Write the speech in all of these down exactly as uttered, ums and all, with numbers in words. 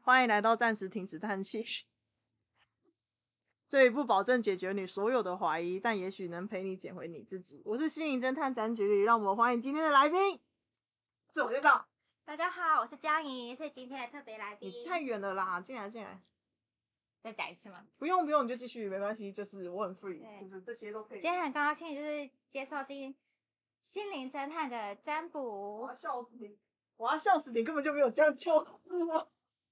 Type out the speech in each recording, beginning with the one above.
欢迎来到暂时停止叹气。这里不保证解决你所有的怀疑，但也许能陪你捡回你自己。我是心灵侦探展举里，让我们欢迎今天的来宾。自我介绍。 大家好，我是江怡，是今天的特别来宾。 你太远了啦，进来进来。 再讲一次吗？ 不用不用，你就继续，没关系，就是我很 free，就是这些都可以。 今天很高兴，就是接受心心灵侦探的占卜。 我要笑死你！我要笑死你！根本就没有这样叫我。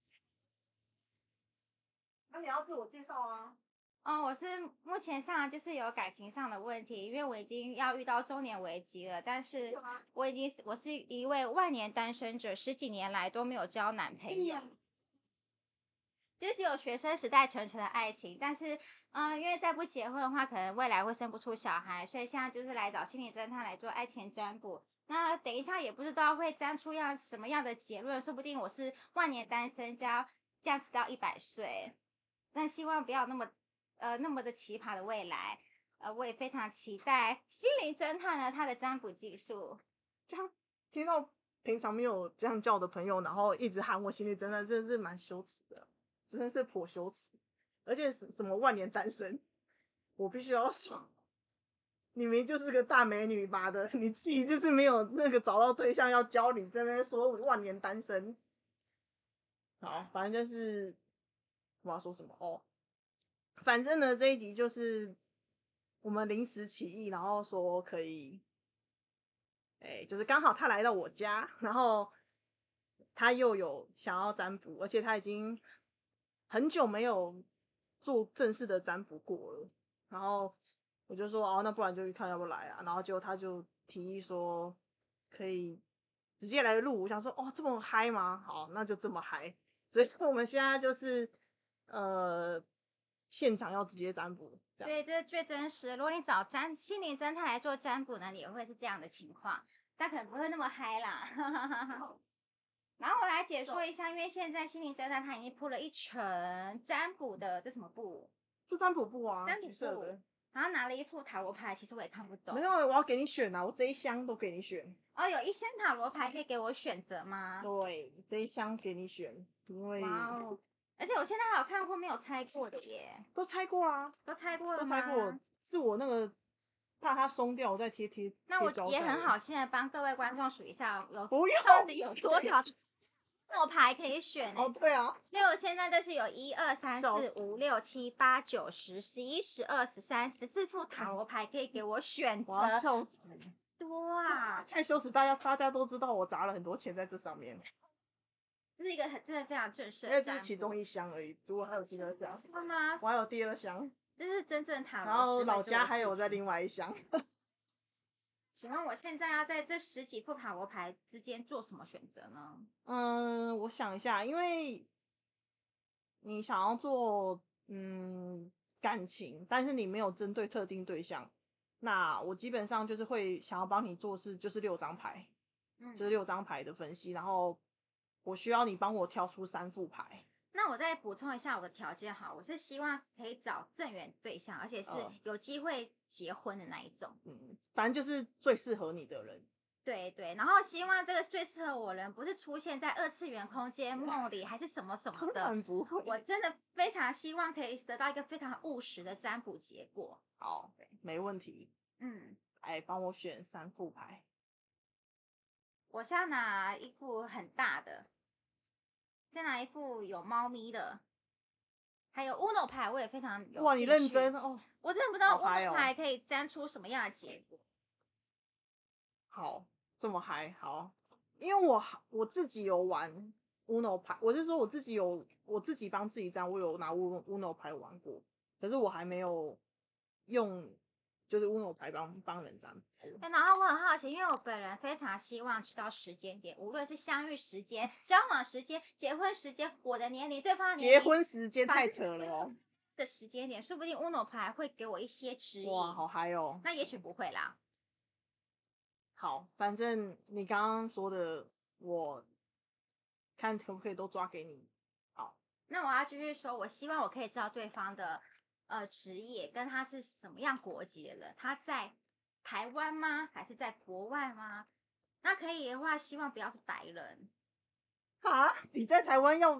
那你要自我介绍啊。 嗯，我是目前上就是有感情上的问题，因为我已经要遇到中年危机了，但是我已经我是一位万年单身者，十几年来都没有交男朋友。就是只有学生时代纯纯的爱情，但是，嗯，因为再不结婚的话，可能未来会生不出小孩，所以现在就是来找心理侦探来做爱情占卜。那等一下也不知道会占出样什么样的结论，说不定我是万年单身，加驾驶到一百岁，但希望不要那么呃那么的奇葩的未来。呃，我也非常期待心灵侦探呢他的占卜技术。 这样听到平常没有这样叫的朋友，然后一直喊我心理侦探，真的是蛮羞耻的。真的是颇羞耻，而且什么万年单身，我必须要说，你明明就是个大美女吧的，你自己就是没有那个找到对象要教你，这边说万年单身。好，反正就是我要说什么哦，反正呢这一集就是我们临时起意，然后说可以，哎、欸，就是刚好他来到我家，然后他又有想要占卜，而且他已经很久没有做正式的占卜过了，然后我就说哦，那不然就去看要不要来啊，然后结果他就提议说可以直接来录，我想说哦这么嗨吗？好，那就这么嗨，所以我们现在就是呃现场要直接占卜，这样对，这是最真实的。如果你找占心灵侦探来做占卜呢，也会是这样的情况，但可能不会那么嗨啦。然后我来解说一下，因为现在心灵侦探他已经铺了一层占卜的这什么布？ 就占卜布啊， 占卜橘色的。 然后拿了一副塔罗牌，其实我也看不懂。 没有，我要给你选啊，我这一箱都给你选。 哦，有一箱塔罗牌可以给我选择吗？ 对，这一箱给你选，因为哇哦！而且我现在还有看过没有拆过的耶， 都拆过啦， 都拆过了都吗？ 拆过，是我那个怕它松掉，我再贴贴。 那我也很好心的帮各位观众数一下，有不用到底有多少塔罗牌可以选呢？ 哦，对啊， 因为我现在就是有一二三四五六七八九十十一十二十三十四副塔罗牌可以给我选择。 我要笑死你！ 多啊， 太羞耻，大家大家都知道我砸了很多钱在这上面。 这是一个很真的非常正式因为这的占卜。 是其中一箱而已，如果还有第二箱。 是吗？ 我还有第二箱。 这是真正塔罗。 然后老家还有在另外一箱。 请问我现在要在这十几副塔罗牌之间做什么选择呢？ 嗯，我想一下，因为你想要做嗯感情，但是你没有针对特定对象，那我基本上就是会想要帮你做是就是六张牌，嗯，就是六张牌的分析，然后我需要你帮我挑出三副牌。 那我再补充一下我的条件哈，我是希望可以找正缘对象，而且是有机会结婚的那一种。 嗯，反正就是最适合你的人。 对对，然后希望这个最适合我的人不是出现在二次元空间梦里，还是什么什么的。 当然不会。 我真的非常希望可以得到一个非常务实的占卜结果。 好，没问题。 嗯， 来帮我选三副牌。 我先拿一副很大的。再拿一副有猫咪的，还有 Uno 牌，我也非常有。 哇，你认真哦！ 我真的不知道 Uno 牌可以占出什么样的结果。 好，这么嗨，好，因为我我自己有玩 Uno 牌，我是说我自己有我自己帮自己占，我有拿 Uno 牌玩过，可是我还没有用就是 Uno 牌帮帮人占。 然后我很好奇，因为我本人非常希望知道时间点，无论是相遇时间、交往时间、结婚时间、我的年龄、对方的年龄， 结婚时间太扯了哦。 的时间点，说不定 Uno 牌会给我一些指引。 哇，好嗨哦！ 那也许不会啦。 好，反正你刚刚说的，我看可不可以都抓给你。好， 那我要继续说，我希望我可以知道对方的呃职业，跟他是什么样国籍的人，他在台湾吗？还是在国外吗？那可以的话，希望不要是白人。 啊，你在台湾要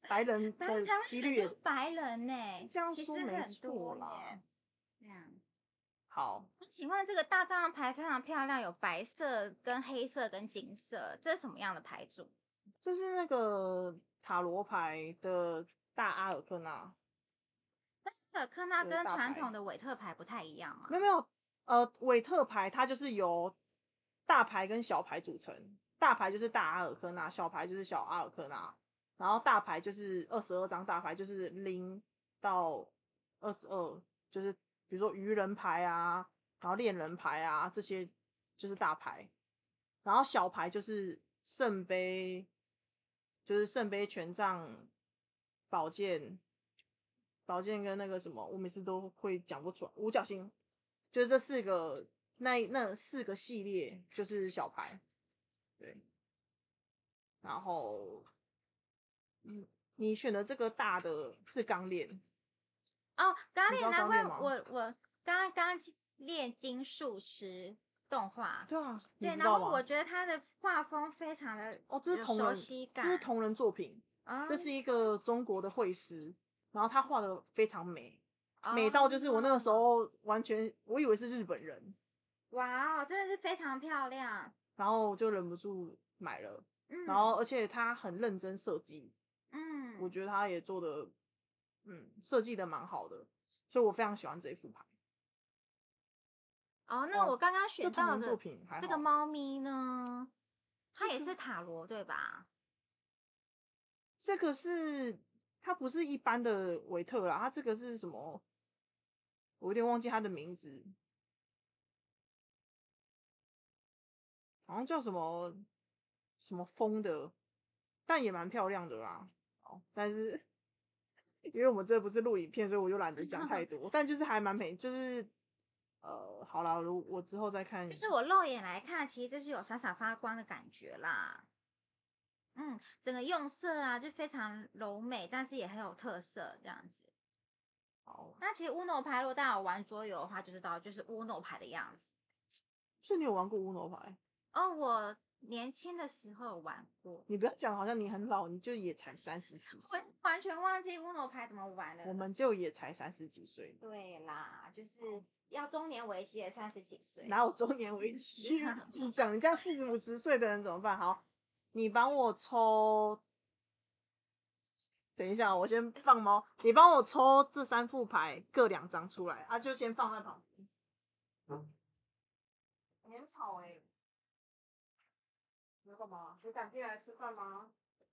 白人反正的台湾很几率也多白人呢、 是这样其实说没很多错啦耶。。这样， 好， 那请问这个大张的牌非常漂亮，有白色、跟黑色、跟金色，这是什么样的牌组？ 这是那个塔罗牌的大阿尔克纳尔克纳的跟大牌， 传统的韦特牌不太一样吗？ 没有没有，呃，韦特牌它就是由大牌跟小牌组成，大牌就是大阿尔克纳，小牌就是小阿尔克纳，然后大牌就是二十二张大牌，就是零到二十二，就是比如说愚人牌啊，然后恋人牌啊这些就是大牌，然后小牌就是圣杯，就是圣杯、权杖、宝剑、宝剑跟那个什么，我每次都会讲不出来，五角星，就是这四个那那四个系列就是小牌，对，然后嗯，你选的这个大的是钢链， 哦，刚你知练，难怪道钢链吗？ 我我刚刚练金术师动画， 对啊，你对， 知道吗？ 然后我觉得他的画风非常的哦，这是有熟同人， 悉感。 这是同人作品， 哦这是一个中国的绘师，然后他画的非常美，美到就是我那个时哦， 候完全我以为是日本人， 哇哦，真的是非常漂亮。 然后就忍不住买了，然嗯后而且他很认真设计，我嗯， 觉得他也做的，嗯，设计的蛮好的，所以我非常喜欢这一副牌。 哦，那我哦， 刚刚这选到的同人作品还这个好， 猫咪呢，它也这个是塔罗对吧？ 这个是它不是一般的维特啦，它这个是什么？我有点忘记它的名字，好像叫什么什么风的，但也蛮漂亮的啦。哦，但是因为我们这不是录影片，所以我就懒得讲太多。但就是还蛮美，就是呃，好啦，如我之后再看。 就是我肉眼来看，其实这是有闪闪发光的感觉啦。嗯，整个用色啊就非常柔美，但是也很有特色这样子。 好， 那其实 Uno 牌，如果大家有玩桌游的话，就知道就是 Uno 牌的样子。 是你有玩过乌诺牌？ 哦，我年轻的时候有玩过， 你不要讲，好像你很老，你就也才三十几岁。 我完全忘记 Uno 牌怎么玩了。 我们就也才三十几岁， 对啦，就是要中年危机的三十几岁。 哪有中年危机？是这样，你这样四十五十岁的人怎么办？好，你帮我抽，等一下，我先放猫。你帮我抽这三副牌各两张出来，啊，就先放在旁边。嗯，你很吵哎、欸，你要干嘛？你赶进来吃饭吗？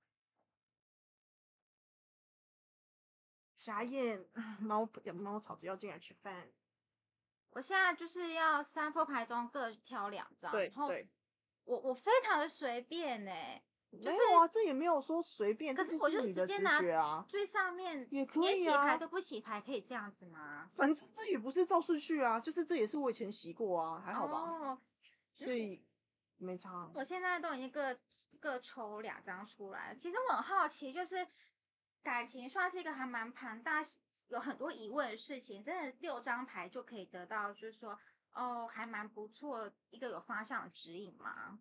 傻眼，猫猫吵着要进来吃饭。 我现在就是要三副牌中各挑两张，然后对对， 我我非常的随便呢、就是没有啊，这也没有说随便， 可这就是我就是你的直直接拿觉啊， 最上面也可连洗牌以啊。 都不洗牌，可以这样子吗？ 反正这也不是照顺序啊，就是这也是我以前洗过啊，还好吧， 哦， 所以没差啊。 我现在都已经各各抽两张出来了。其实我很好奇，就是感情算是一个还蛮庞大、有很多疑问的事情，真的六张牌就可以得到，就是说哦，还蛮不错，一个有方向的指引吗？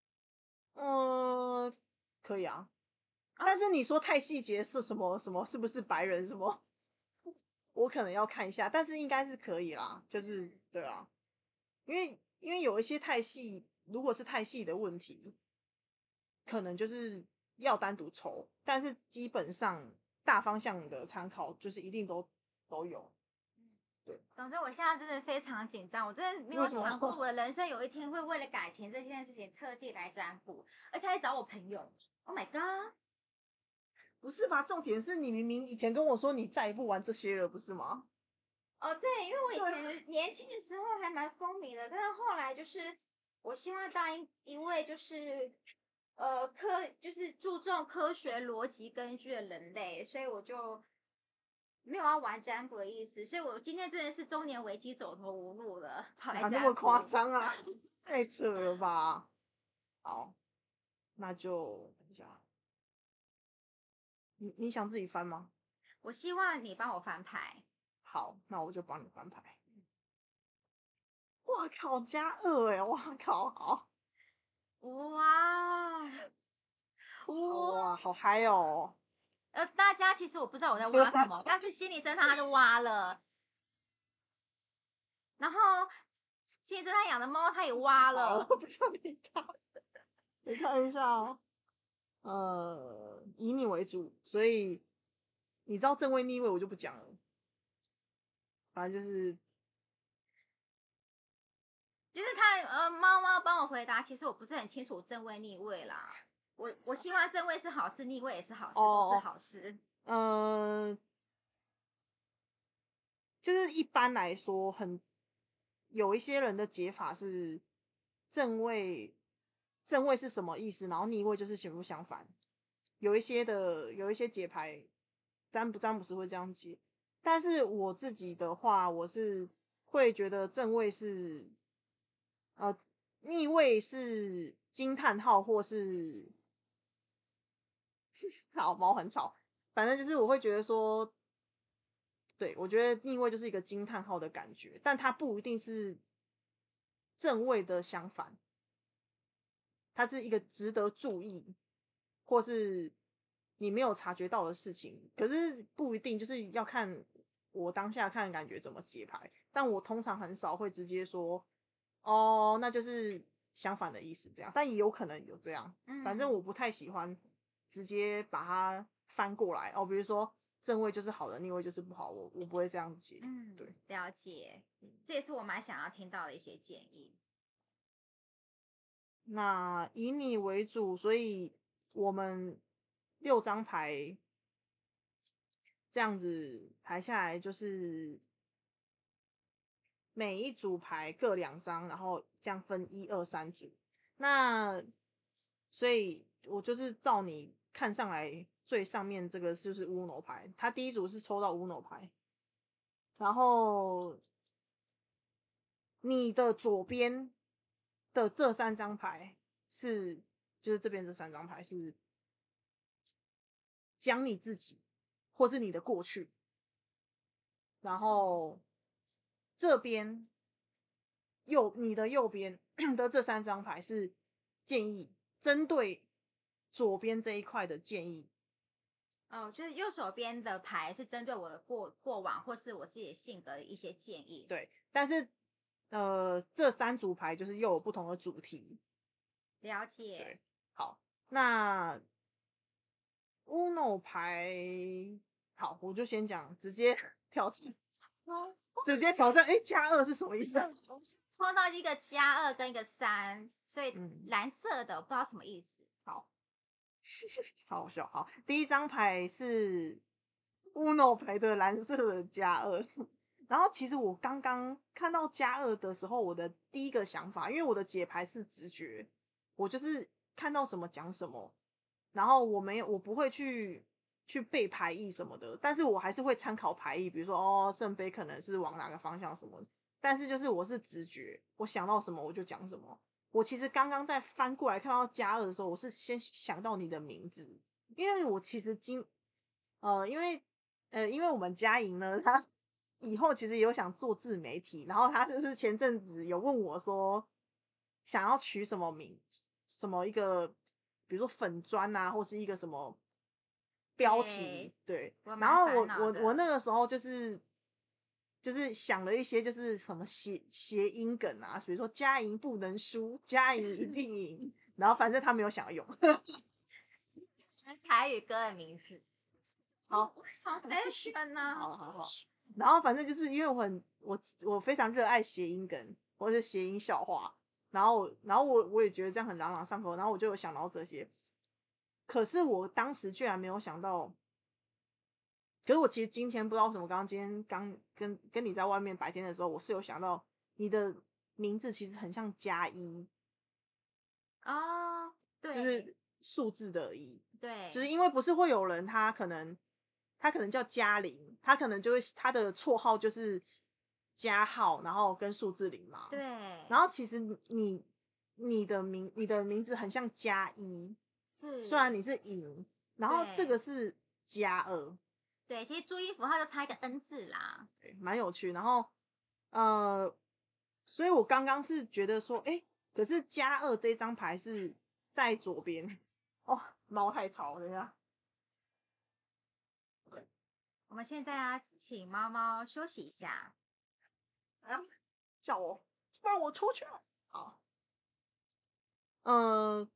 嗯，可以啊， 哦， 但是你说太细节是什么什么，是不是白人什么？我可能要看一下，但是应该是可以啦，就是对啊，因为因为有一些太细，如果是太细的问题，可能就是要单独抽，但是基本上大方向的参考就是一定都都有。对， 总之我现在真的非常紧张，我真的没有为什么想过我的人生有一天会为了感情这件事情特地来占卜，而且还找我朋友。Oh my god！ 不是吧？重点是你明明以前跟我说你再也不玩这些了，不是吗？ 哦，对，因为我以对啊前年轻的时候还蛮风靡的，但是后来就是我希望当一一位就是呃科就是注重科学逻辑根据的人类，所以我就没有要玩占卜的意思，所以我今天真的是中年危机走投无路了，跑来哪那占卜。 么夸张啊？太扯了吧！好，那就等一下，你你想自己翻吗？ 我希望你帮我翻牌。 好，那我就帮你翻牌。哇靠，加二哎！哇靠，好， 哇哇！ 哇，好嗨哦！ 呃，大家其实我不知道我在挖什么，但是心理侦探他就挖了，然后心理侦探养的猫他也挖好， 了， 我不想理他。你看一下哦，呃，以你为主，所以你知道正位逆位我就不讲了，反正就是就是他呃猫猫帮我回答，其实我不是很清楚正位逆位啦。我我希望正位是好事，逆位也是好事，都是哦， 好事。 呃，就是一般来说很有一些人的解法是正位，正位是什么意思？然后逆位就是相不相反。有一些的有一些解牌占卜占卜师会这样解，但是我自己的话，我是会觉得正位是呃逆位是惊叹号或是好猫很吵，反正就是我会觉得说，对我觉得逆位就是一个惊叹号的感觉，但它不一定是正位的相反，它是一个值得注意或是你没有察觉到的事情，可是不一定就是要看我当下看感觉怎么解牌，但我通常很少会直接说哦，那就是相反的意思这样，但也有可能有这样，反正嗯我不太喜欢直接把它翻过来哦，比如说正位就是好的，逆位就是不好，我我不会这样解， 嗯， 对。 了解，这也是我蛮想要听到的一些建议。 那以你为主，所以我们六张牌这样子排下来，就是每一组牌各两张，然后这样分一二三组。那所以我就是照你看上来最上面这个就是 Uno 牌，它第一组是抽到 Uno 牌，然后你的左边的这三张牌是，就是这边这三张牌是讲你自己或是你的过去，然后这边右你的右边的这三张牌是建议，针对左边这一块的建议。 哦，就是右手边的牌是针对我的过过往或是我自己的性格的一些建议。 对，但是呃，这三组牌就是又有不同的主题。 了解。 对，好，那 Uno 牌，好，我就先讲，直接挑战，直接挑战。哎，加二是什么意思？ 抽到一个加二跟一个三，所以嗯， 蓝色的不知道什么意思。 好，好好笑。好，第一张牌是 Uno 牌的蓝色的加二。然后其实我刚刚看到加二的时候，我的第一个想法，因为我的解牌是直觉，我就是看到什么讲什么，然后我没有，我不会去去背牌意什么的，但是我还是会参考牌意，比如说哦，圣杯可能是往哪个方向什么的，但是就是我是直觉，我想到什么我就讲什么。我其实刚刚在翻过来看到加二的时候，我是先想到你的名字，因为我其实今呃，因为呃，因为我们嘉莹呢，她以后其实也有想做自媒体，然后她就是前阵子有问我说，想要取什么名，什么一个，比如说粉砖啊，或是一个什么标题，对。然我蛮后我我烦恼的。 我那个时候就是就是想了一些，就是什么谐谐音梗啊，比如说嘉莹不能输，嘉莹一定赢，然后反正他没有想要用。 台语歌的名字。 好， 超 fashion 呢。 好好好。然后反正就是因为我很我我非常热爱谐音梗或是谐音笑话，然后然后我我也觉得这样很朗朗上口，然后我就有想到这些。可是我当时居然没有想到，可是我其实今天不知道为什么，刚刚今天刚跟跟你在外面白天的时候，我是有想到你的名字其实很像加一， 哦，对就是数字的一， 对， 就是因为不是会有人他可能他可能叫嘉玲，他可能就会他的绰号就是加号，然后跟数字零嘛。 对， 然后其实你你的名你的名字很像加一， 是， 虽然你是赢，然后这对个是加二， 对，其实注音符号就差一个 N 字啦。 对，蛮有趣。然后呃，所以我刚刚是觉得说，哎，可是加二这张牌是在左边。哦，猫太吵了，等一下。 我们现在要请猫猫休息一下。 啊，叫我放我出去。好，呃，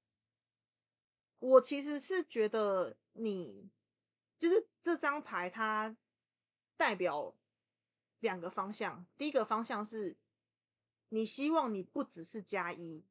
我其实是觉得你就是这张牌，它代表两个方向。第一个方向是你希望你不只是加一，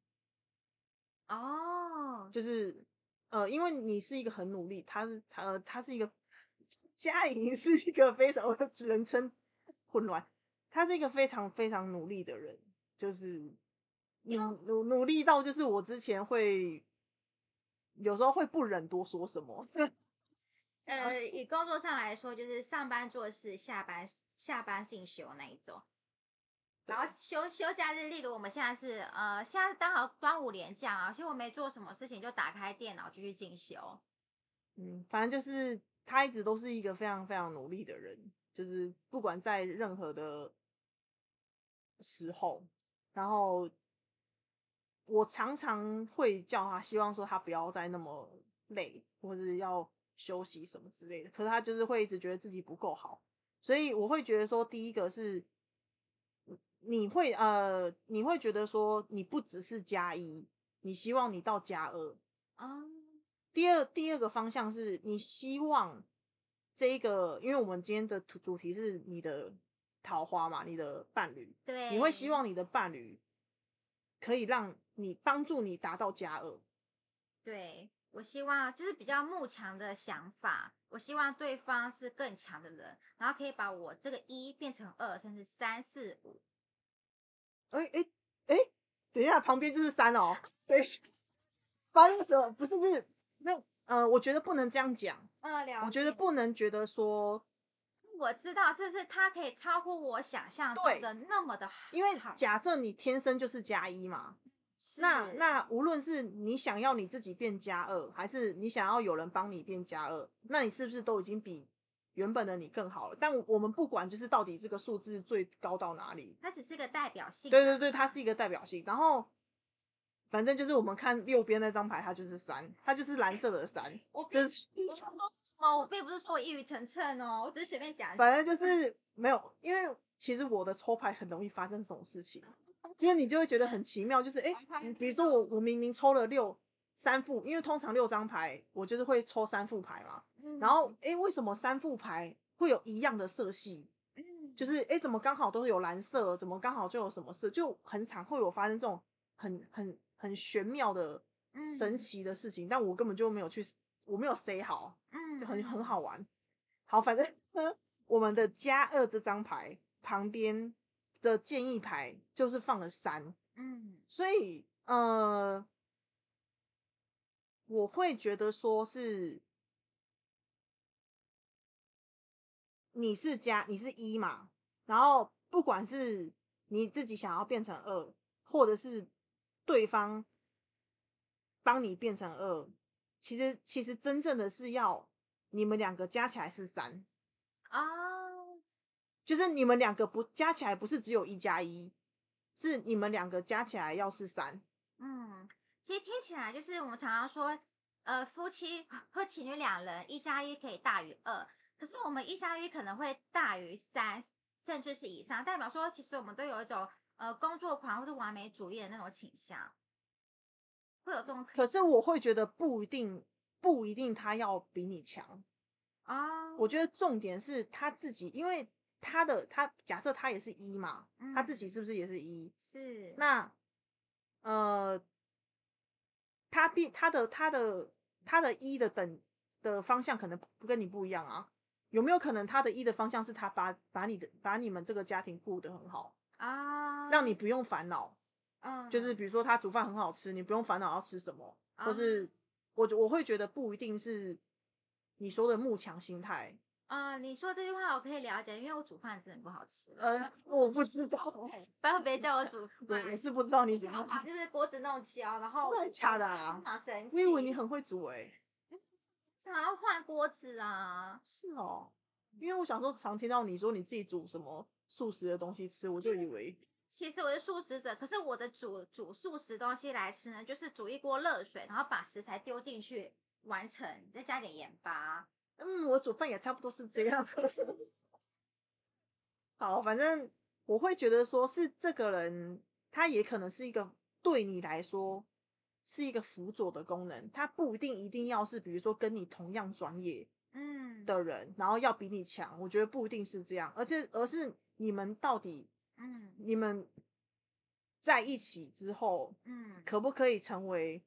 哦， 就是呃，因为你是一个很努力，他是呃，他是一个嘉莹是一个非常，我只能称混乱，他是一个非常非常努力的人，就是努努努力到就是我之前会有时候会不忍多说什么。 呃，以工作上来说，就是上班做事，下班下班进修那一种。然后休休假日，例如我们现在是呃，现在刚好端午连假啊，其实我没做什么事情，就打开电脑继续进修。 嗯，反正就是他一直都是一个非常非常努力的人，就是不管在任何的时候，然后我常常会叫他，希望说他不要再那么累，或者要休息什么之类的。可是他就是会一直觉得自己不够好，所以我会觉得说，第一个是你会呃，你会觉得说你不只是加一，你希望你到加二。 哦， 第二第二个方向是你希望这一个，因为我们今天的主主题是你的桃花嘛，你的伴侣，你会希对， 望你的伴侣可以让你帮助你达到加二。 对，我希望就是比较慕强的想法，我希望对方是更强的人，然后可以把我这个一变成二，甚至三四五。 哎哎哎，等一下，旁边就是三哦。等一下，发生什么？不是不是，没有，呃，我觉得不能这样讲。 嗯，了我觉得解。 不能觉得说， 我知道是不是他可以超乎我想象中对， 的那么的因为好？ 假设你天生就是加一嘛，那是， 那无论是你想要你自己变加二，还是你想要有人帮你变加二，那你是不是都已经比原本的你更好了？但我们不管就是到底这个数字最高到哪里， 它只是个代表性的。 对对对，它是一个代表性。然后反正就是我们看右边那张牌，它就是三，它就是蓝色的三。 我并这是我说什么？我并不是说我一语成谶哦，我只是随便讲一讲。 反正就是没有，因为其实我的抽牌很容易发生这种事情，就是你就会觉得很奇妙，就是哎、欸，比如说我我明明抽了六三副，因为通常六张牌我就是会抽三副牌嘛，然后哎、欸，为什么三副牌会有一样的色系？就是哎、欸，怎么刚好都是有蓝色，怎么刚好就有什么色，就很常会有发生这种很很很玄妙的神奇的事情，但我根本就没有去，我没有 say 好，就很很好玩。好，反正呢，我们的加二这张牌旁边的建议牌就是放了三， 嗯， 所以呃，我会觉得说是你是加你是一嘛，然后不管是你自己想要变成二，或者是对方帮你变成二，其实其实真正的是要你们两个加起来是三。 哦， 就是你们两个不加起来不是只有一加一，是你们两个加起来要是三。 嗯，其实听起来就是我们常常说，呃，夫妻或情侣两人一加一可以大于二，可是我们一加一可能会大于三，甚至是以上，代表说其实我们都有一种呃工作狂或者完美主义的那种倾向，会有这种可可是我会觉得不一定，不一定他要比你强。 啊， 我觉得重点是他自己，因为他的他假设他也是一嘛，他自己嗯， 是不是也是一？ 是， 那呃，他必他的他的他的一的等的方向可能不跟你不一样啊。有没有可能他的一的方向是他把把你的把你们这个家庭顾得很好，让啊， 你不用烦恼？就是嗯， 比如说他煮饭很好吃，你不用烦恼要吃什么，或啊， 是我我会觉得不一定是你说的慕强心态。 啊，你说这句话我可以了解，因为我煮饭真的不好吃， 呃，我不知道， 不要别叫我煮我饭， 我是不知道你怎么， 把就是锅子弄焦，然后真的假的啊？ 非常生我以为你气， 很会煮诶、欸想要换锅子啊。 是哦，因为我想说常听到你说你自己煮什么素食的东西吃，我就以为其实我是素食者，可是我的煮煮素食东西来吃呢，就是煮一锅热水，然后把食材丢进去完成，再加点盐巴。 嗯，我煮饭也差不多是这样。好，反正我会觉得说是这个人，他也可能是一个对你来说是一个辅佐的功能，他不一定一定要是比如说跟你同样专业嗯的人，然后要比你强，我觉得不一定是这样，而且而是你们到底嗯你们在一起之后， 嗯可不可以成为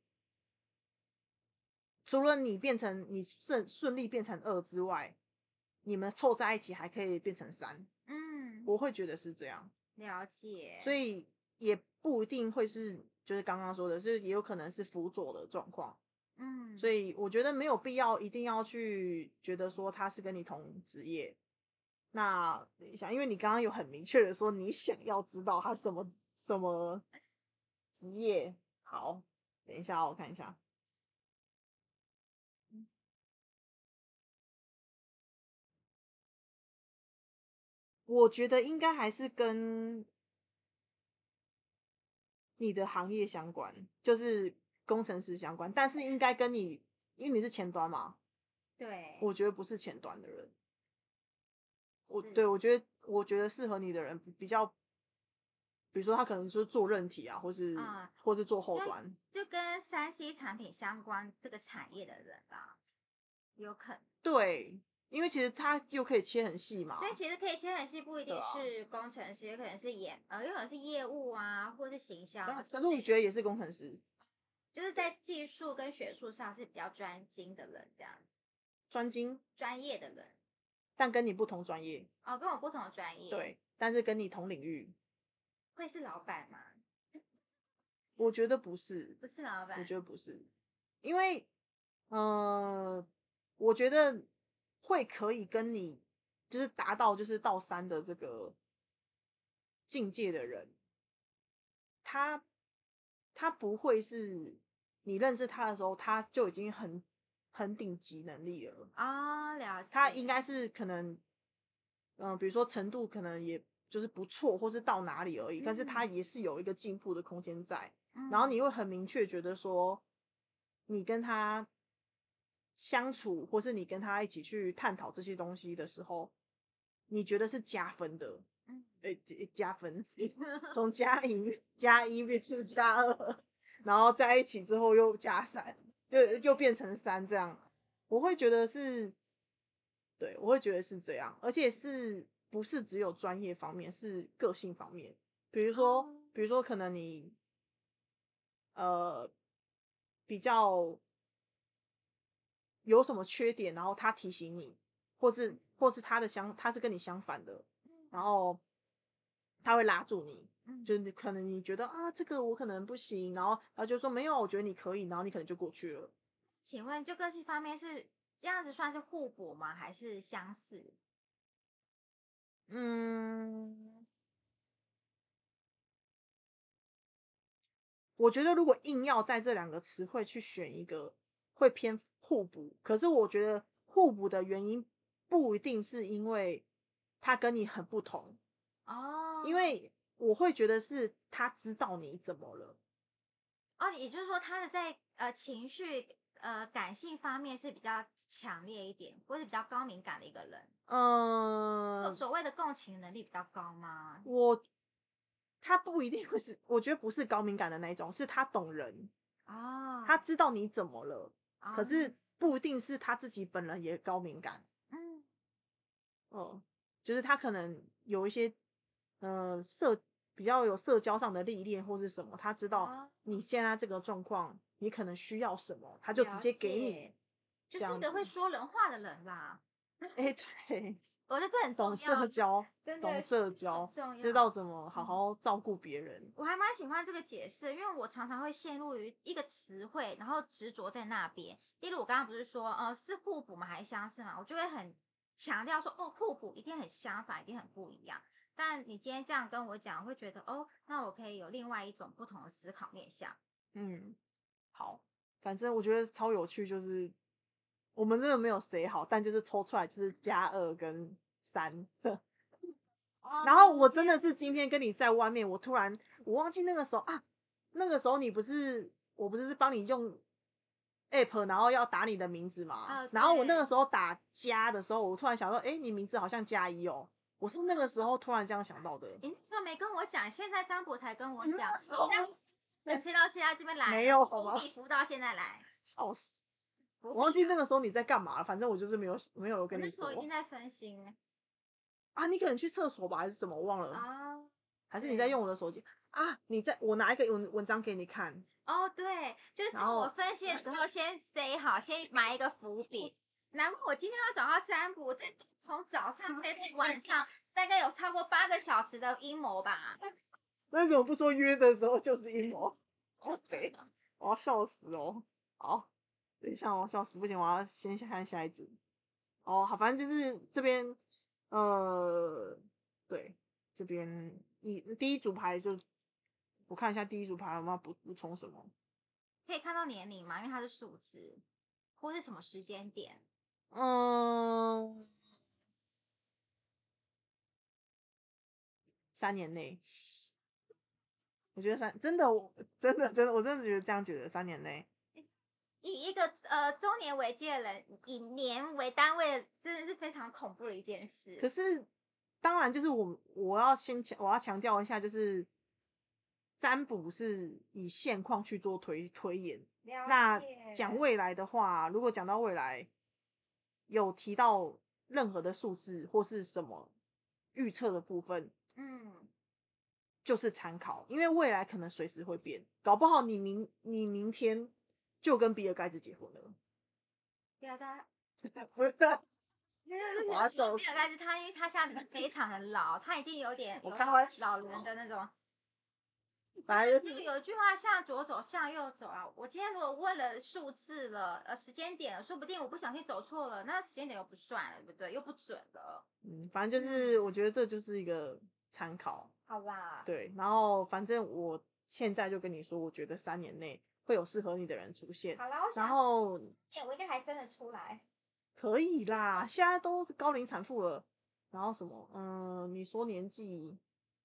除了你变成你顺顺利变成二之外，你们凑在一起还可以变成三， 嗯， 我会觉得是这样。 了解。 所以也不一定会是就是刚刚说的，是也有可能是辅佐的状况。所嗯， 以我觉得没有必要一定要去觉得说他是跟你同职业。那等一下，因为你刚刚有很明确的说你想要知道他什么什么职业。好，等一下哦我看一下。我觉得应该还是跟你的行业相关，就是工程师相关，但是应该跟你，因为你是前端嘛， 对， 我觉得不是前端的人。我对是我觉得，我觉得适合你的人比较，比如说他可能就是做韧体啊，或是啊， 或是做后就端。 就跟三 C 产品相关这个产业的人啦，有可能。 对，因为其实他又可以切很细嘛。 所以其实可以切很细，不一定对啊。 是工程师，有可能是演，呃，有可能是业务啊，或是行销啊， 但可是我觉得也是工程师， 就是在技术跟学术上是比较专精的人，这样子， 专精， 专业的人。 但跟你不同专业。 哦，跟我不同的专业， 对，但是跟你同领域。 会是老板吗？ 我觉得不是， 不是老我板。 觉得不是，因为，呃，我觉得会可以跟你就是达到就是到三的这个境界的人，他他不会是你认识他的时候他就已经很很顶级能力了。 哦，了解。 他应该是可能，嗯、呃比如说程度可能也就是不错，或是到哪里而已，但是他嗯也是有一个进步的空间在。然后你嗯会很明确觉得说，你跟他相处，或是你跟他一起去探讨这些东西的时候，你觉得是加分的。 嗯， 诶、欸加分，从加一加一变成加二，然后在一起之后又加三，就就变成三这样。我会觉得是，对，我会觉得是这样，而且是不是只有专业方面，是个性方面。比如说， 哦， 比如说可能你呃比较有什么缺点，然后他提醒你，或是或是他的相他是跟你相反的，然后他会拉住你。 嗯， 就是可能你觉得啊这个我可能不行，然后他就说没有，我觉得你可以，然后你可能就过去了。 请问就个性方面是这样子算是互补吗？还是相似？ 嗯，我觉得如果硬要在这两个词汇去选一个，会偏互补。可是我觉得互补的原因不一定是因为他跟你很不同，因哦为我会觉得是他知道你怎么了。 哦，也就是说他的在呃情绪呃感性方面是比较强烈一点，或是比较高敏感的一个人。 嗯， 所谓的共情能力比较高吗？ 我他不一定会是，我觉得不是高敏感的那一种，是他懂人，他哦知道你怎么了，可哦， 是不一定是他自己本人也高敏感。 嗯嗯，就是他可能有一些，呃，社比较有社交上的历练或是什么，他知道哦， 你现在这个状况，你可能需要什么，他就直了接给你解，就是一这样子。 个会说人话的人啦。 哎、对， 我觉得这很懂重要， 社交，懂真的社交， 很重知道要。 怎么好嗯。 好照顾别人。 我还蛮喜欢这个解释，因为我常常会陷入于一个词汇，然后执着在那边。例如我刚刚不是说，呃，是互补吗？还是相似嘛？我就会很强调说，哦，互补一定很相反，一定很不一样。但你今天这样跟我讲，我会觉得，哦，那我可以有另外一种不同的思考面向。 嗯，好，反正我觉得超有趣，就是我们真的没有谁好，但就是抽出来就是加二跟三。然后哦， 我真的是今天跟你在外面，我突然我忘记那个时候啊，那个时候你不是我不是是帮你用 app， 然后要打你的名字嘛。 哦然后我那个对时候打加的时候，我突然想到，哎，你名字好像加一哦。我是那个时候突然这样想到的。 你那时候没跟我讲，现在张博才跟我讲，等吃到现在这边来了， 没有好吗服服到现在来， 笑死！ 不我忘记必啊那个时候你在干嘛了，反正我就是没有没有我跟你说那时候已经在分心啊。你可能去厕所吧，还是什么？我忘了。 啊。 还是你在对用我的手机啊？你在我拿一个文文章给你看。 哦，对，就是然后我分析了之后，先 say 好，先埋一个伏笔。难怪我今天要找他占卜，这从早上飞到晚上，大概有超过八个小时的阴谋吧。 那怎么不说约的时候就是阴谋？好肥，我要笑死哦！好，等一下我要笑死，不行，我要先看下一组。哦，好，反正就是这边，呃，对，这边一第一组牌就我看一下第一组牌有没有补补充什么。 可以看到年龄吗？因为它是数字，或是什么时间点。 嗯，三年内，我觉得三真的，我真的真的，我真的觉得这样觉得，三年内。 以一个呃周年为界的人，以年为单位，真的是非常恐怖的一件事。 可是，当然就是我我要先强我要强调一下，就是占卜是以现况去做推推演。 了那解讲未来的话，如果讲到未来有提到任何的数字或是什么预测的部分， 嗯， 就是参考，因为未来可能随时会变，搞不好你明你明天就跟比尔盖茨结婚了。 不要再。 不是， 因为我要笑死比尔盖茨他，因为他现在非常的老，他已经有点我有开玩笑老人的那种。 反正就是这个有一句话，向左走，向右走啊。我今天如果问了数字了，呃，时间点了，说不定我不小心走错了，那时间点又不算了，对不对？又不准了。 嗯，反正就是我觉得这就是一个参考。 好吧。 对，然后反正我现在就跟你说，我觉得三年内会有适合你的人出现。 好了，我然想， 后哎，我应该还生得出来。 可以啦，现在都是高龄产妇了。然后什么，嗯，你说年纪，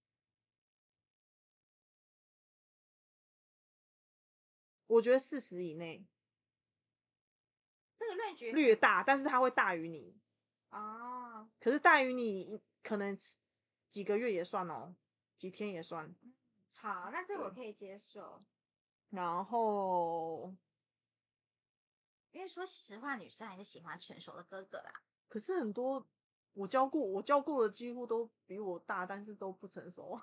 我觉得四十以内这个论据略大，但是它会大于你。 哦， 可是大于你可能几个月也算哦，几天也算。 好，那这我对可以接受。 然后， 因为说实话，女生还是喜欢成熟的哥哥啦。 可是很多我教过，我教过的几乎都比我大，但是都不成熟。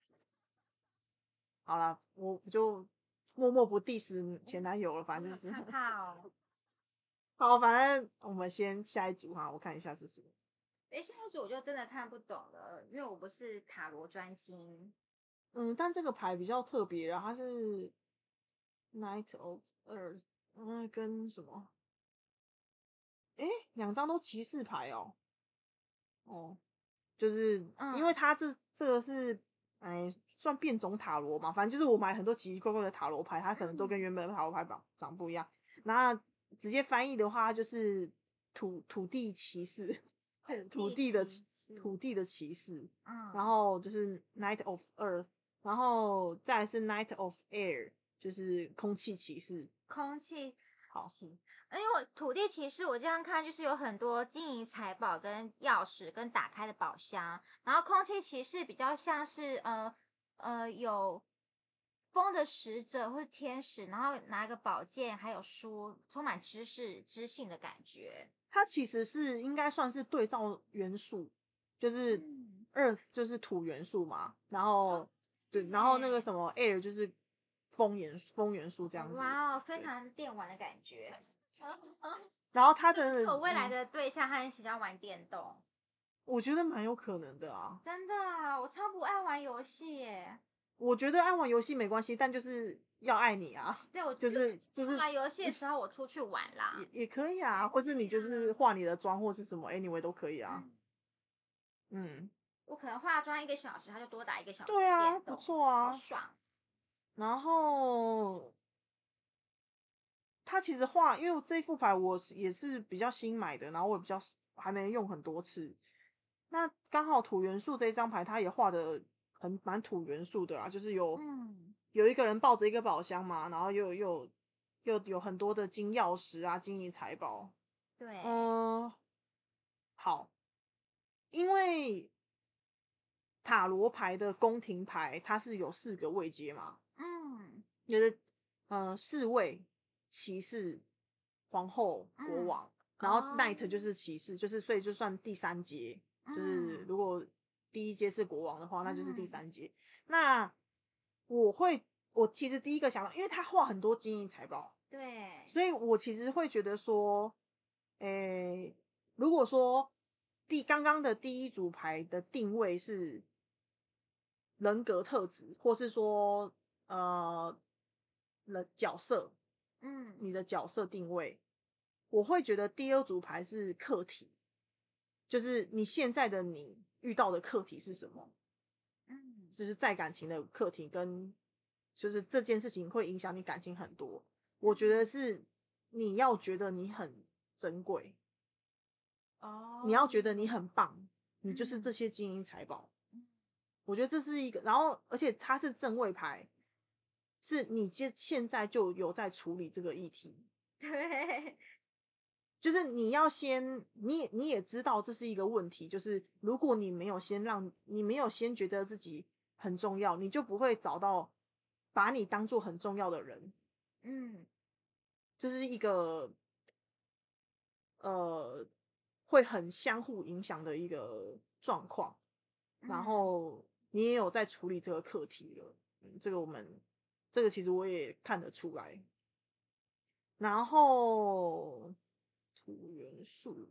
好啦，我就默默不 diss 前男友了，反正就是。 怕怕哦。 好，反正我们先下一组哈，我看一下是什么。 哎，下一组我就真的看不懂了，因为我不是塔罗专精。 嗯，但这个牌比较特别啦，它是 Knight of Earth，嗯，跟什么？诶，两张都骑士牌哦。哦，就是因为嗯， 它这这个是，哎，算变种塔罗嘛，反正就是我买很多奇奇怪怪的塔罗牌，它可能都跟原本的塔罗牌长长不一样。那直接翻译的话，就是土土地骑士，土地的骑士土地的骑士。然嗯， 后就是 Knight of Earth，然后再来是 Knight of Air，就是空气骑士。 空气好， 骑，因为我土地骑士，我这样看就是有很多金银财宝跟钥匙跟打开的宝箱，然后空气骑士比较像是呃呃有风的使者或是天使，然后拿一个宝剑，还有书，充满知识知性的感觉。 它其实是应该算是对照元素，就是嗯， Earth 就是土元素嘛，然后对，然后那个对， 什么 Air 就是风元风元素这样子。 哇哦，非对， 常电玩的感觉。 然后它是不的是我未来嗯， 的对象和一起要玩电动？ 我觉得蛮有可能的啊。 真的啊，我超不爱玩游戏耶。 我觉得爱玩游戏没关系，但就是要爱你啊， 对，我就是就是玩游戏的时候我出去玩啦。 也也可以啊，或是你就是化你的妆或是什么，anyway 都可以啊。 嗯， 嗯， 我可能化妆一个小时，他就多打一个小时对啊，不的电动， 错啊。 好爽。 然后它其实画，因为我这一副牌我也是比较新买的，然后我也比较还没用很多次。那刚好土元素这一张牌，它也画的很蛮土元素的啦，就是有嗯， 有一个人抱着一个宝箱嘛，然后又有又有又有很多的金钥匙啊、金银财宝。 对， 嗯，好，因为塔罗牌的宫廷牌它是有四个位阶嘛， 嗯就是呃侍卫、骑士、皇后、国嗯， 王，然后 knight 哦， 就是骑士，就是所以就算第三阶，就是嗯如果第一阶是国王的话，那就是第嗯， 三阶。那我会，我其实第一个想到，因为他画很多金银财宝， 对， 所以我其实会觉得说，诶、如果说第刚刚的第一组牌的定位是人格特质，或是说呃人角色， 嗯你的角色定位，我会觉得第二组牌是课题，就是你现在的你遇到的课题是什么， 嗯就是在感情的课题跟就是这件事情会影响你感情很多。我觉得嗯， 是你要觉得你很珍贵，你要哦， 觉得你很棒，你就是这嗯些金银财宝。 嗯， 我觉得这是一个，然后而且它是正位牌，是你现现在就有在处理这个议题， 对， 就是你要先，你也你也知道这是一个问题，就是如果你没有先让你没有先觉得自己很重要，你就不会找到把你当做很重要的人， 嗯这是一个呃会很相互影响的一个状况。然嗯， 后你也有在处理这个课题了，嗯，这个我们这个其实我也看得出来。然后土元素，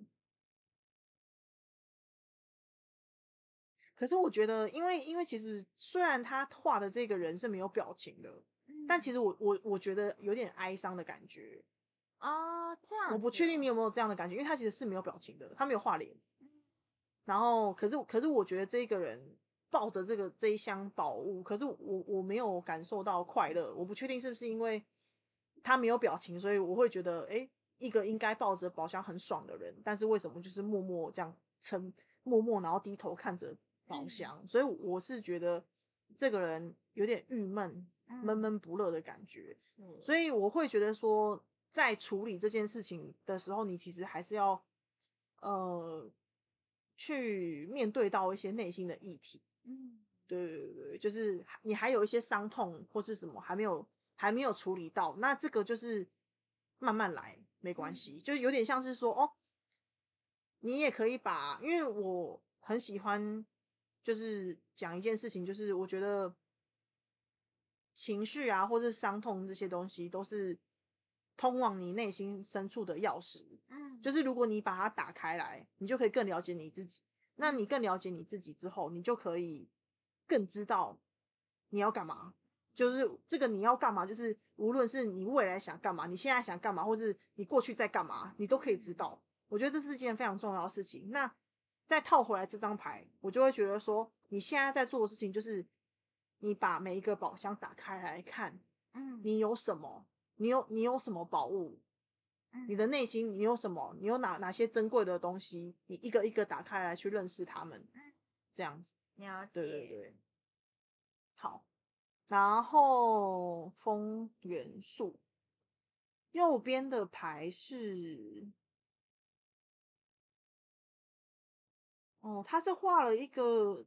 可是我觉得，因为因为其实虽然他画的这个人是没有表情的，但其嗯， 实我我我觉得有点哀伤的感觉。 哦，这我样子哦， 不确定你有没有这样的感觉，因为他其实是没有表情的，他没有画脸。 嗯然后，可是可是我觉得这个人抱着这个这一箱宝物，可是我我没有感受到快乐。我不确定是不是因为他没有表情，所以我会觉得，哎，一个应该抱着宝箱很爽的人，但是为什么就是默默这样撑，默默然后低头看着宝嗯箱？所以我是觉得这个人有点郁闷、闷嗯， 闷不乐的感觉。 是， 所以我会觉得说，在处理这件事情的时候，你其实还是要呃去面对到一些内心的议题。 嗯对对对，就是你还有一些伤痛或是什么还没有还没有处理到，那这个就是慢慢来，没关嗯系，就有点像是说哦，你也可以把，因为我很喜欢就是讲一件事情，就是我觉得情绪啊，或是伤痛这些东西，都是通往你内心深处的钥匙。就嗯是如果你把它打开来，你就可以更了解你自己。那你嗯更了解你自己之后，你就可以更知道你要干嘛。就是这个你要干嘛，就是无论是你未来想干嘛，你现在想干嘛，或是你过去在干嘛，你都可以知道。我觉得这是一件非常重要的事情。那再套回来这张牌，我就会觉得说，你现在在做的事情就是你把每一个宝箱打开来看， 嗯你有什么，你有你有什么宝物，你嗯的内心你有什么，你有哪哪些珍贵的东西，你一个一个打开来去认识他们， 嗯， 这样子。 了对对解， 对，好。然后风元素右边的牌是哦，他是画了一个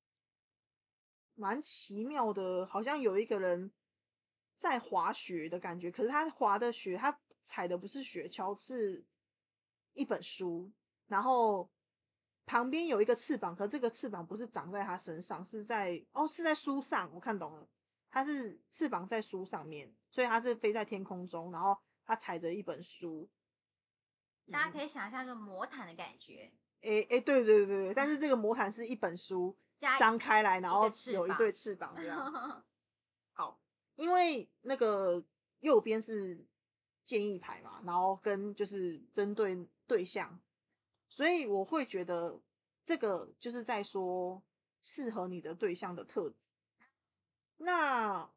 蛮奇妙的，好像有一个人在滑雪的感觉，可是他滑的雪，他踩的不是雪橇，是一本书，然后旁边有一个翅膀，可这个翅膀不是长在他身上，是在哦是在书上，我看懂了，它是翅膀在书上面，所以它是飞在天空中，然后他踩着一本书，嗯， 大家可以想象一个魔毯的感觉， 诶诶，对对对对，但是这个魔毯是一本书加张开来，然一个后有一对翅膀， 翅膀这样。好，因为那个右边是建议牌嘛，然后跟就是针对对象，所以我会觉得这个就是在说适合你的对象的特质。那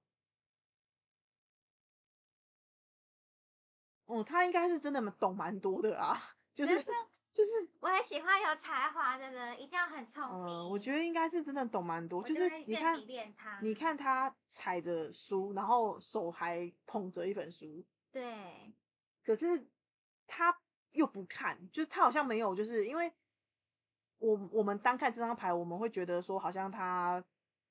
哦，他应该是真的懂蛮多的啦，就是就是我很喜欢有才华的人，一定要很聪呃，我觉明， 得应该是真的懂蛮多。就我就是你看， 会更迷恋他。 你看他踩着书，然后手还捧着一本书， 对， 可是他又不看，就是他好像没有，就是因为我我们单看这张牌，我们会觉得说好像他，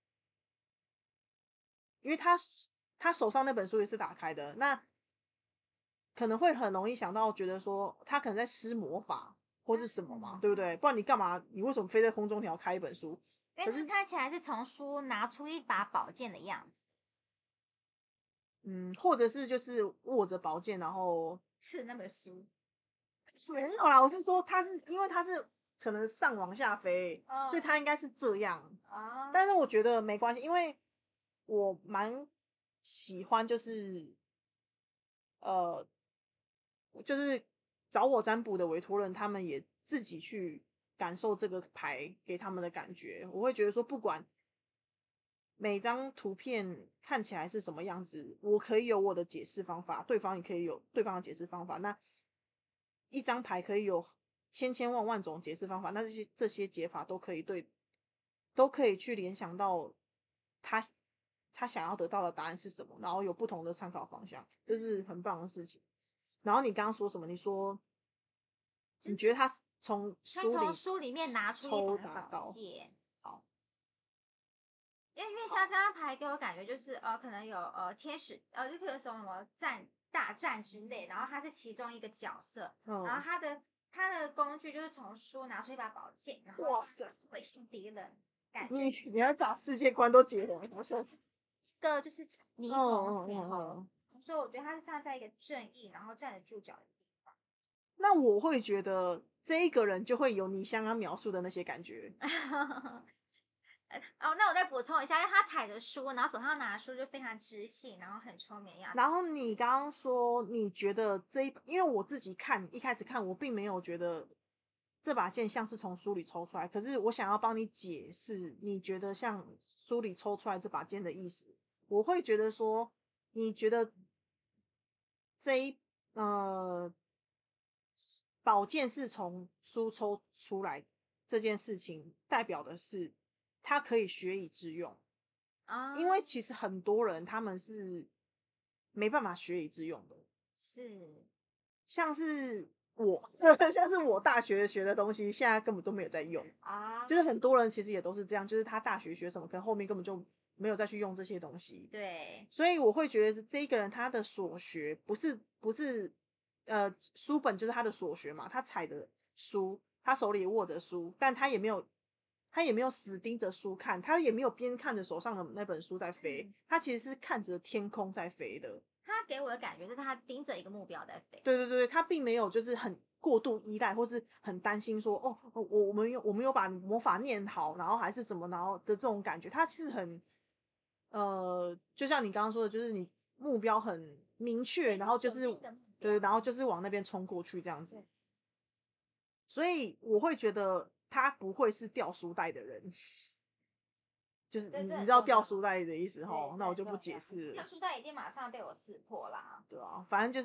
因为他他手上那本书也是打开的，那可能会很容易想到觉得说他可能在施魔法或是什么嘛， 嗯对不对？不然你干嘛？你为什么飞在空中你要开一本书？ 因为他看起来是从书拿出一把宝剑的样子， 嗯，或者是就是握着宝剑，然后刺那本书。 没有啦，我是说他是因为他是可能上往下飞， 哦所以他应该是这样。 啊， 但是我觉得没关系，因为我蛮喜欢就是呃，就是找我占卜的委托人，他们也自己去感受这个牌给他们的感觉。我会觉得说，不管每张图片看起来是什么样子，我可以有我的解释方法，对方也可以有对方的解释方法。那一张牌可以有千千万万种解释方法，那这些这些解法都可以对，都可以去联想到他他想要得到的答案是什么，然后有不同的参考方向，这是很棒的事情。然后你刚刚说什么？你说你觉得他从他从书里书里面拿出一抽把宝打到剑。 好， 因为因为像这张牌给我感觉就是呃，可能有呃天使呃，就比如说什么战大战之类，然后他是其中一个角色，然后嗯， 他的他的工具就是从书拿出一把宝剑，然后哇塞， 会心敌人，感觉你你还把世界观都结合，我笑死。 一个就是嗯霓虹嗯嗯霓虹， 嗯。 所以我觉得他是站在一个正义，然后站得住脚的地那我会觉得这一个人就会有你刚刚描述的那些感觉。 方。哦，那我再补充一下，因为他踩着书，然后手上拿的书就非常知性，然后很聪明的样子。 然后你刚刚说你觉得这一，因为我自己看一开始看，我并没有觉得这把剑像是从书里抽出来，可是我想要帮你解释，你觉得像书里抽出来这把剑的意思，我会觉得说，你觉得这一呃宝剑是从书抽出来这件事情，代表的是它可以学以致用。 啊， 因为其实很多人他们是没办法学以致用的， 是像是我，像是我大学学的东西，现在根本都没有在用。 啊， 就是很多人其实也都是这样，就是他大学学什么，可能后面根本就没有再去用这些东西。 对， 所以我会觉得是这一个人他的所学不是不是呃书本就是他的所学嘛，他踩的书，他手里握着书，但他也没有他也没有死盯着书看，他也没有边看着手上的那本书在飞， 嗯他其实是看着天空在飞的。 他给我的感觉是他盯着一个目标在飞。 对对对，他并没有就是很过度依赖，或是很担心说哦，我我们有我们有把魔法念好，然后还是什么，然后的这种感觉，他是很呃，就像你刚刚说的，就是你目标很明确，然后就是锁定的目标对，然后就是往那边冲过去这样子。所以我会觉得他不会是掉书袋的人，就是对， 你这你知道掉很重要。 书袋的意思对， 吼， 这那我就不解很重要。跳释了， 书袋一定马上被我识破啦。 对啊，反正就是，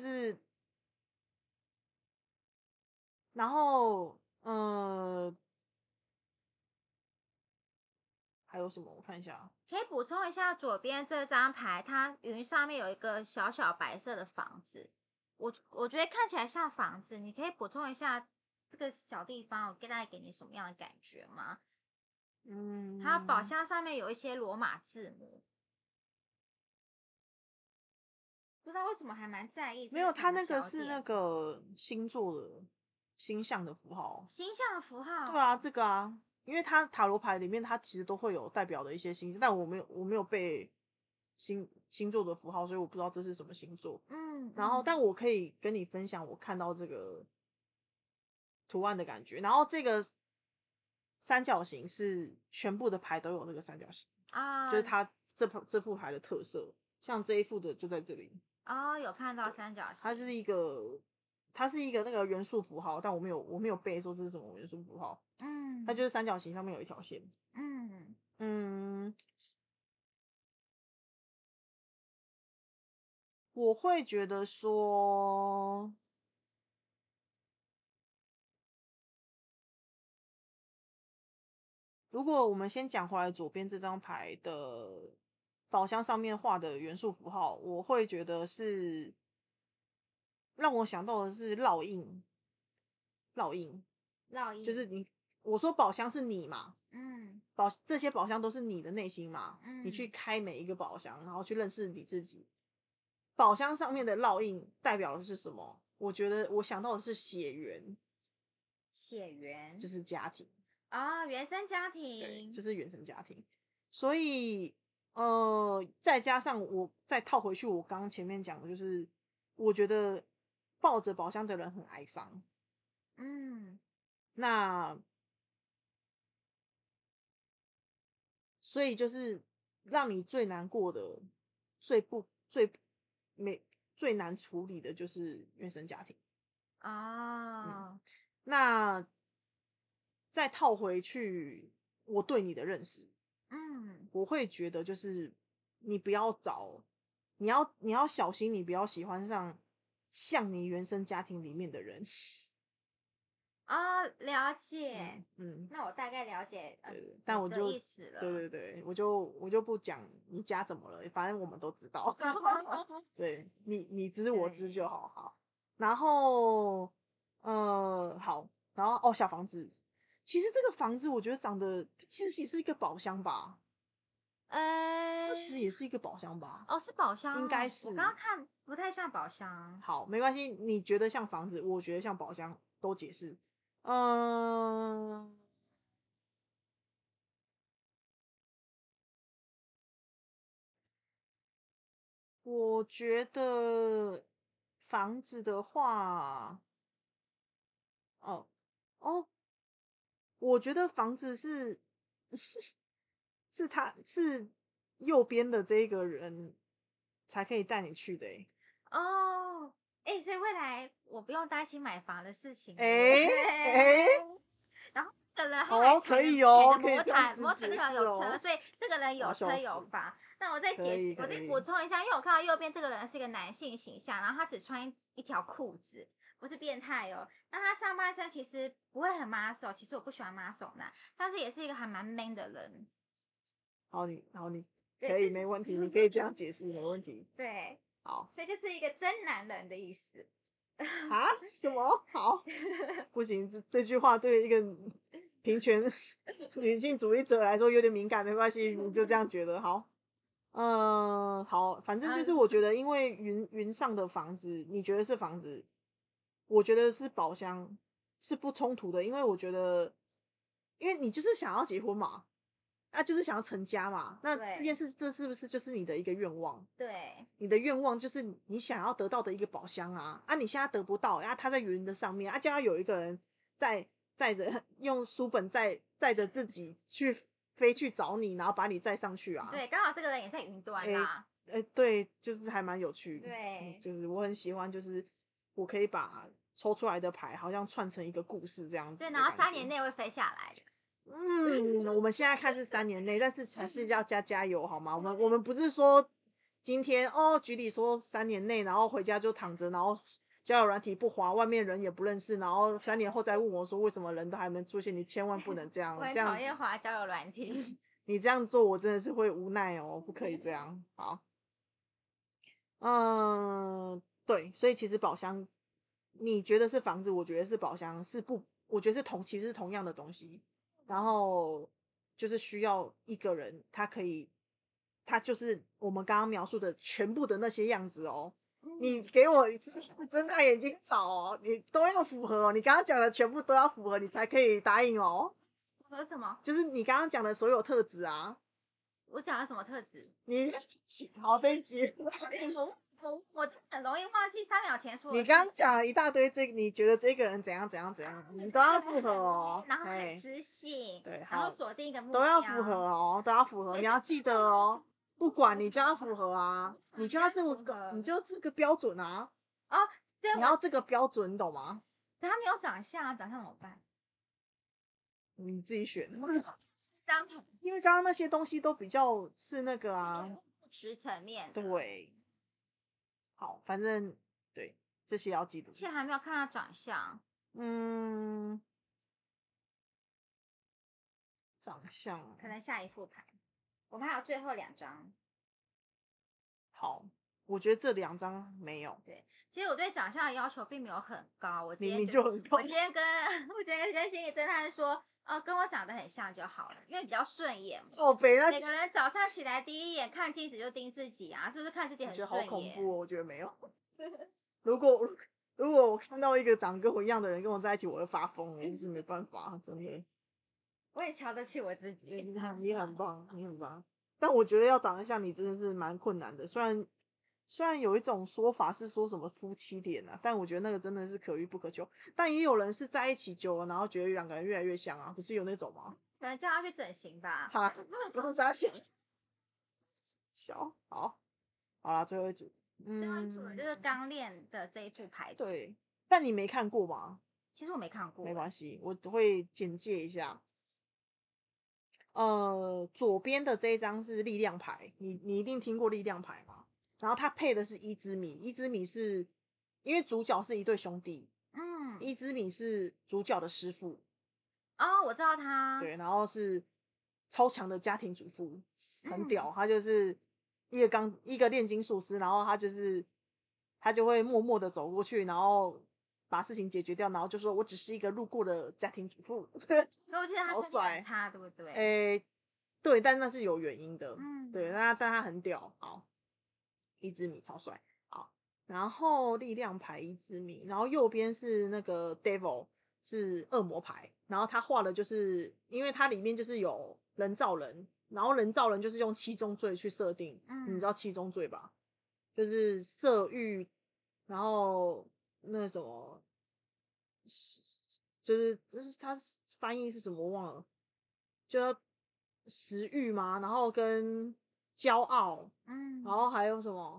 然后呃，还有什么？我看一下。 可以补充一下左边这张牌，它云上面有一个小小白色的房子，我我觉得看起来像房子，你可以补充一下这个小地方，我给大概给你什么样的感觉吗？还有宝嗯， 箱上面有一些罗马字母，不知道为什么还蛮在意这没有， 一点的他那个是那小点。 个星座的星象的符号。 星象符号， 对啊，这个啊，因为它塔罗牌里面它其实都会有代表的一些星，但我没有我没有背星星座的符号，所以我不知道这是什么星座。 嗯然后， 嗯但我可以跟你分享我看到这个图案的感觉。然后这个三角形是全部的牌都有那个三角形，就是啊， 它这这副牌的特色。像这一副的就在这里， 哦，有看到三角它是形， 一个它是一个那个元素符号，但我没有我没有背说这是什么元素符号。它就嗯是三角形上面有一条线。 嗯， 嗯，我会觉得说，如果我们先讲回来左边这张牌的宝箱上面画的元素符号，我会觉得是让我想到的是烙印，烙印烙印就是你，我说宝箱是你嘛， 嗯宝这些宝箱都是你的内心嘛，你去嗯开每一个宝箱，然后去认识你自己。宝箱上面的烙印代表的是什么？我觉得我想到的是血缘， 血缘就是家庭， 啊、原生家对， 庭就是原生家庭。所以呃，再加上我再套回去，我刚刚前面讲的就是，我觉得抱着宝箱的人很哀伤。 嗯那所以就是让你最难过的、最不最没最难处理的就是原生家庭。嗯， 哦那再套回去，我对你的认识， 嗯我会觉得就是你不要找，你要你要小心，你不要喜欢上像你原生家庭里面的人。 哦，了解。 嗯嗯， 那我大概了解呃对对，但你的我就意思对了。 对对，我就我就不讲你家怎么了，反正我们都知道。对你你知我知对就好，好。然后呃好，然后哦小房子，其实这个房子我觉得长得其实也是一个宝箱吧，它其实呃， 也是一个宝箱吧， 哦，是宝箱应该哦，我刚是。 刚看不太像宝箱。 好，没关系，你觉得像房子，我觉得像宝箱，都解释。嗯、我觉得房子的话，哦哦，我觉得房子是是他是右边的这个人才可以带你去的欸。 哦，哎，所以未来我不用担心买房的事情了耶。 诶诶， 然后这个人他还哦，可踩着以哦， 踩着摩可以这样毯，摩毯这子解释个人有车， 哦。 所以这个人我要有车笑死， 有房。那我再解释， 可以我再可以， 补充一下，因为我看到右边这个人是一个男性形象，然后他只穿一一条裤子，不是变态哦。那他上半身其实不会很 muscle，其实我不喜欢 muscle 男，但是也是一个还蛮 man 的人。 好你好你对， 可以就是没问题，你可以这样解释没问题。 对， 好。 所以就是一个真男人的意思。 啊？什么？好，不行，这这句话对一个平权女性主义者来说有点敏感，没关系，你就这样觉得好。嗯、好，反正就是然后我觉得，因为云云上的房子，你觉得是房子，我觉得是宝箱，是不冲突的，因为我觉得，因为你就是想要结婚嘛，啊，就是想要成家嘛，那这件对事，这是不是就是你的一个愿望？ 对你的愿望就是你想要得到的一个宝箱啊，啊，你现在得不到，啊，它在云的上面，啊，就要有一个人在载着用书本载载着自己去飞去找你，然后把你载上去啊。 对，刚好这个人也在云端诶啦。 诶，对，就是还蛮有趣，嗯， 对就是我很喜欢，就是我可以把抽出来的牌好像串成一个故事这样子对， 的然后三年感觉。 内会飞下来的。 嗯，我们现在看是三年内，但是还是要加加油好吗？我们我们不是说今天哦，局里说三年内，然后回家就躺着，然后交友软体不滑，外面人也不认识，然后三年后再问我说为什么人都还没出现，你千万不能这我样，这样很讨厌滑交友软体。 你这样做我真的是会无奈哦，不可以这样。好，嗯，对，所以其实宝箱，你觉得是房子，我觉得是宝箱，是不，我觉得是同，其实是同样的东西。然后就是需要一个人，他可以，他就是我们刚刚描述的全部的那些样子哦。你嗯， 给我一次睁大眼睛找哦，你都要符合哦。你刚刚讲的全部都要符合，你才可以答应哦。 我说什么？ 就是你刚刚讲的所有特质啊， 我讲了什么特质？ 你好这一集。 我我真的很容易忘记三秒前说的你事情。 刚刚讲了一大堆这，你觉得这个人怎样怎样怎样，你都要符合哦。 然后很哎， 知性， 对， 然后好， 锁定一个目都要符合标。 哦，都要符合， 所以你要记得哦。不管你就要符合啊，你就要这符个， 合你就这个标准啊， 哦，对你要我， 这个标准，你懂吗？ 可他没有长相啊，长相怎么办？ 你自己选， 张因为刚刚那些东西都比较是那个啊， 物质层面的， 对，好，反正对这些要记住。 现在还没有看到长相。 嗯，长相可能下一副牌，我们还有最后两张。 好， 我觉得这两张没有， 对，其实我对长相的要求并没有很高，我今明明天就就很高我。今天跟我今天跟心理侦探说，哦，跟我长得很像就好了，因为比较顺眼嘛。 哦，北那每个人早上起来第一眼看镜子就盯自己啊，是不是看自己很我觉得好顺眼？ 恐怖哦，我觉得没有。如果如果我看到一个长得跟我一样的人跟我在一起，我会发疯，我是没办法，真的。 我也瞧得起我自己。 你很你很棒，你很棒。但我觉得要长得像你真的是蛮困难的。虽然虽然有一种说法是说什么夫妻脸啊，但我觉得那个真的是可遇不可求。但也有人是在一起久了，然后觉得两个人越来越像啊，不是有那种吗？ 可能叫他去整形吧。 哈，不用傻想。小好，好啦，最后一组， 最后一组就嗯， 是刚练的这一副牌。 对。但你没看过吗？ 其实我没看过。 没关系，我会简介一下。呃，左边的这一张是力量牌，你你一定听过力量牌吗？然后它配的是伊之米，伊之米是因为主角是一对兄弟， 嗯。 伊之米是主角的师傅， 哦，我知道他。 对，然后是超强的家庭主妇，很嗯。 屌，他就是一个钢一个炼金术师，然后他就是他就会默默的走过去，然后把事情解决掉，然后就说我只是一个路过的家庭主妇， 可我记得他身体很超帅， 差，对不对？ 诶、对，但那是有原因的， 嗯。 对，但他但他很屌，好，一只米超帅，好，然后力量牌一只米，然后右边是那个 devil 是恶魔牌，然后他画的就是因为它里面就是有人造人，然后人造人就是用七宗罪去设定， 嗯。 你知道七宗罪吧？就是色欲，然后那什么，就是就是它翻译是什么我忘了，就食欲嘛，然后跟骄傲， 嗯。 然后还有什么？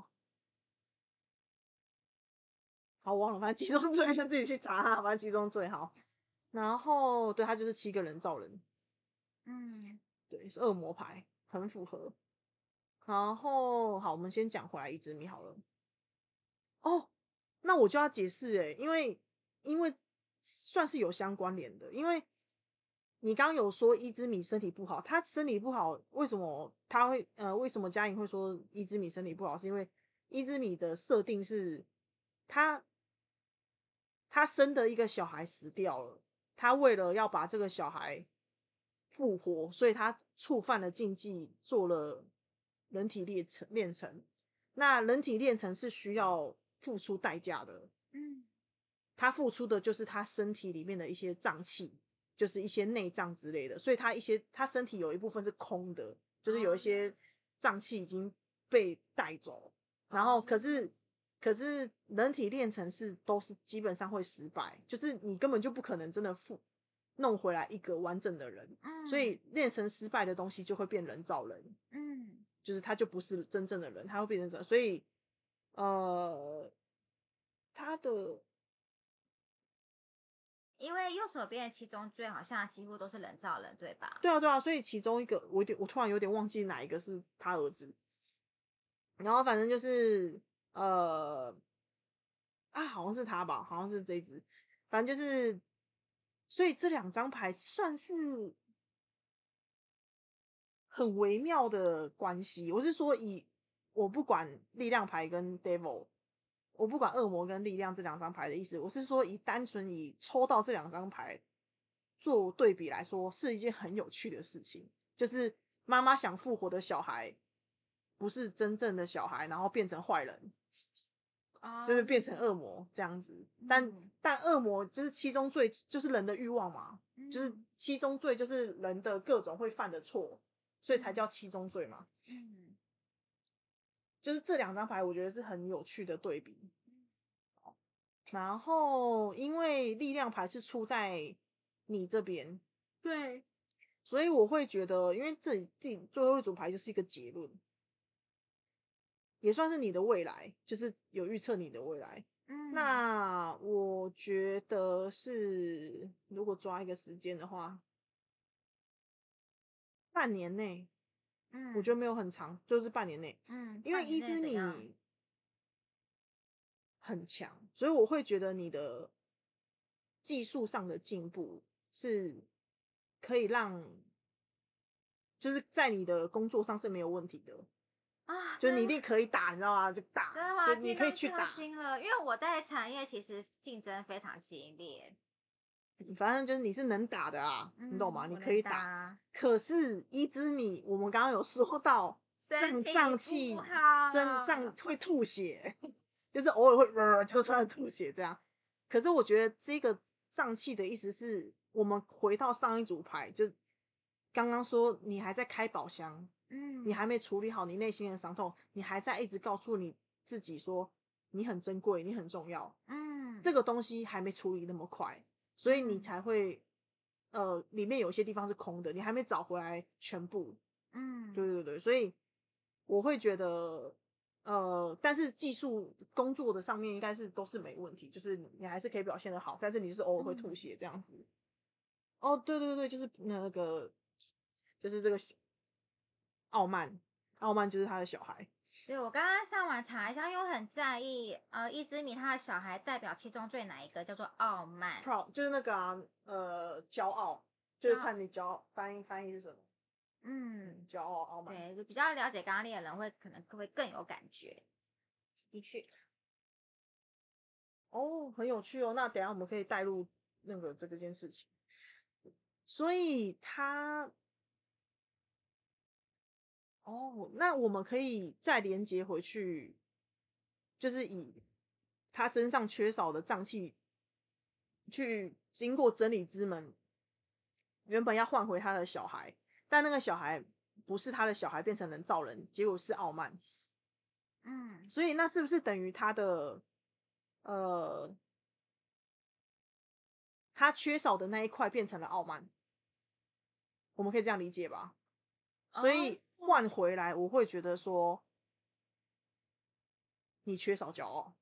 好忘了，反正七宗罪就自己去查哈，反正七宗罪好。然后对他就是七个人造人， 嗯。 对，是恶魔牌，很符合。然后好，我们先讲回来一只米好了。哦，那我就要解释诶，因为因为算是有相关联的，因为你刚刚有说伊之米身体不好，他身体不好，为什么他会呃为什么嘉颖会说伊之米身体不好？是因为伊之米的设定是他他生的一个小孩死掉了，他为了要把这个小孩复活，所以他触犯了禁忌，做了人体炼成炼成。那人体炼成是需要付出代价的， 嗯。 他付出的就是他身体里面的一些脏器，就是一些内脏之类的，所以他一些他身体有一部分是空的，就是有一些脏器已经被带走，然后可是可是人体炼成是都是基本上会失败，就是你根本就不可能真的复弄回来一个完整的人，所以炼成失败的东西就会变人造人， 嗯。 就是他就不是真正的人，他会变成这样，所以呃，他的因为右手边的七宗罪好像几乎都是人造人，对吧？ 对啊对啊，所以其中一个我有点我突然有点忘记哪一个是他儿子，然后反正就是呃啊，好像是他吧，好像是这一只，反正就是，所以这两张牌算是很微妙的关系。我是说以，我不管力量牌跟 devil，我不管恶魔跟力量这两张牌的意思，我是说以单纯以抽到这两张牌做对比来说，是一件很有趣的事情。就是妈妈想复活的小孩，不是真正的小孩，然后变成坏人，就是变成恶魔这样子。但嗯。 但恶魔就是七宗罪，就是人的欲望嘛，就是嗯。 七宗罪就是人的各种会犯的错，所以才叫七宗罪嘛。 嗯。 就是这两张牌，我觉得是很有趣的对比。然后因为力量牌是出在你这边， 对。 所以我会觉得，因为这里第最后一组牌就是一个结论，也算是你的未来，就是有预测你的未来。 嗯。 那我觉得是，如果抓一个时间的话，半年内，我觉得嗯。 没有很长，就是半年内， 嗯。 因为半年一之内怎样？ 米很强，所以我会觉得你的技术上的进步是可以让，就是在你的工作上是没有问题的。 啊， 就是你一真的定可以打，你知道吗？就打， 真的吗？ 就你听到伤可以去打。 心了，因为我在产业其实竞争非常激烈。 反正就是你是能打的啊，你懂嗯， 吗？你我能可以打。 打， 可是伊之米，我们刚刚有说到身体胀胀不气，真胀好。 会吐血，就是偶尔会呃就突然吐血这样。可是我觉得这个胀气的意思是我们回到上一组牌，就刚刚说你还在开宝箱，你还嗯没处理好你内心的伤痛，你还在一直告诉你自己说你很珍贵，你很重要， 嗯这个东西还没处理那么快，所以你嗯才会呃里面有些地方是空的，你还没找回来全部。对嗯对对，所以我会觉得，呃，但是技术工作的上面应该是都是没问题，就是你还是可以表现的好，但是你就是偶尔会吐嗯， 血这样子。哦，对对对，就是那个，就是这个傲慢，傲慢就是他的小孩。 对，我刚刚上网查一下，因为我很在意，呃，伊之米他的小孩代表七宗罪哪一个，叫做傲慢。 proud 就是那个啊，呃，骄傲，就是骄看你骄翻译翻译是什么。 嗯， 嗯，骄傲、傲慢。 对，就比较了解刚刚那的人会可能会更有感觉。的确， 哦，很有趣哦。那等一下我们可以带入那个这个件事情。所以他哦，那我们可以再连接回去，就是以他身上缺少的脏器去经过真理之门，原本要换回他的小孩，但那个小孩不是他的小孩，变成人造人，结果是傲慢。 嗯， 所以那是不是等于他的呃，他缺少的那一块变成了傲慢？我们可以这样理解吧？所哦以换回来，我会觉得说你缺少骄傲。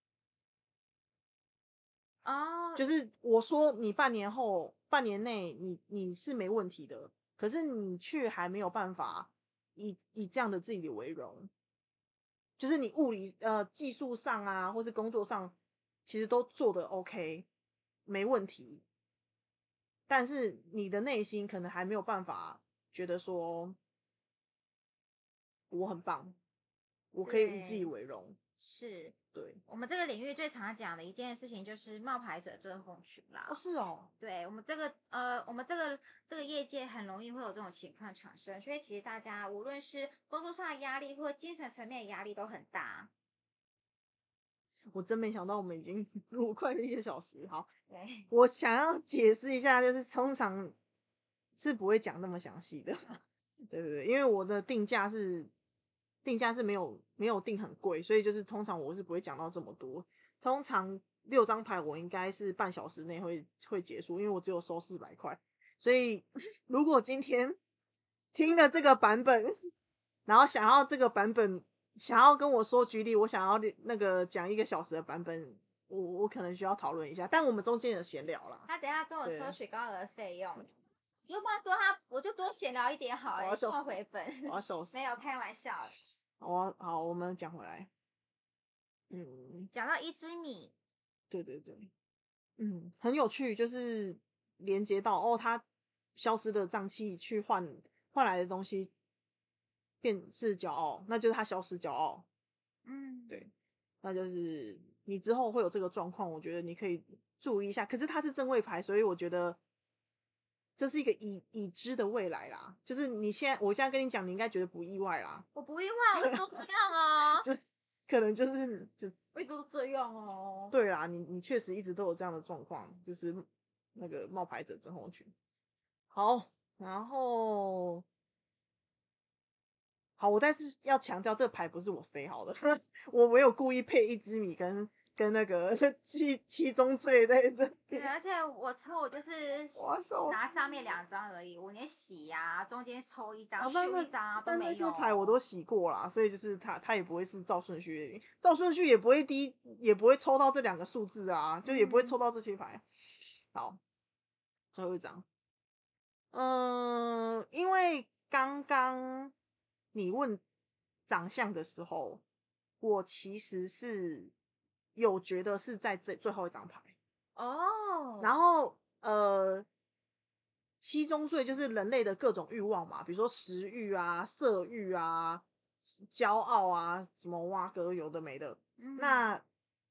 哦， 就是我说你半年后、半年内你你是没问题的，可是你却还没有办法以以这样的自己为荣，就是你物理呃技术上啊，或是工作上，其实都做得 OK，没问题，但是你的内心可能还没有办法觉得说我很棒，我可以以自己对， 为荣。 是对。 我们这个领域最常讲的一件事情就是冒牌者症候群哦， 啦。 是哦。 对我们这个呃，我们这个这个业界很容易会有这种情况产生，所以其实大家无论是工作上的压力或精神层面的压力都很大。 我真没想到我们已经录快一个小时。好， 对， 我想要解释一下，就是通常是不会讲那么详细的。对对对，因为我的定价是定价是没有没有定很贵，所以就是通常我是不会讲到这么多。通常六张牌我应该是半小时内会会结束，因为我只有收四百块。所以如果今天听了这个版本，然后想要这个版本想要跟我说举例，我想要那个讲一个小时的版本，我我可能需要讨论一下，但我们中间有闲聊啦。 他等一下跟我对， 收取高额的费用，你就帮他多他，我就多闲聊一点好了，你送我要笑死， 回本。 我要笑死。 没有开玩笑的。 好，好，我们讲回来。嗯， 讲到一支米， 对对对，嗯，很有趣，就是连接到哦，他消失的脏器去换换来的东西变是骄傲，那就是他消失骄傲。 嗯， 对，那就是你之后会有这个状况，我觉得你可以注意一下。可是它是正位牌，所以我觉得这是一个已已知的未来啦。就是你现在，我现在跟你讲，你应该觉得不意外啦。 我不意外，我一直都这样哦， 就可能就是就我一直都这样哦。 对啦，你你确实一直都有这样的状况，就是那个冒牌者症候群。好，然后好，我但是要强调，这个牌不是我塞好的，我没有故意配一支米跟跟那个七七宗罪在这对， 边。 而且我抽就是哇手拿上面两张而已，我连洗呀、中间抽一张、 哦，但那修一张啊都但那没有。 些牌我都洗过啦，所以就是它它也不会是照顺序，照顺序也不会第一，也不会抽到这两个数字啊，就也不会抽嗯， 到这些牌。好，最后一张。嗯，因为刚刚你问长相的时候，我其实是有觉得是在这最后一张牌，然哦， 后呃，七宗罪就是人类的各种欲望嘛，比如说食欲啊、色欲啊、 骄傲啊，什么挖哥有的没的。 嗯， 那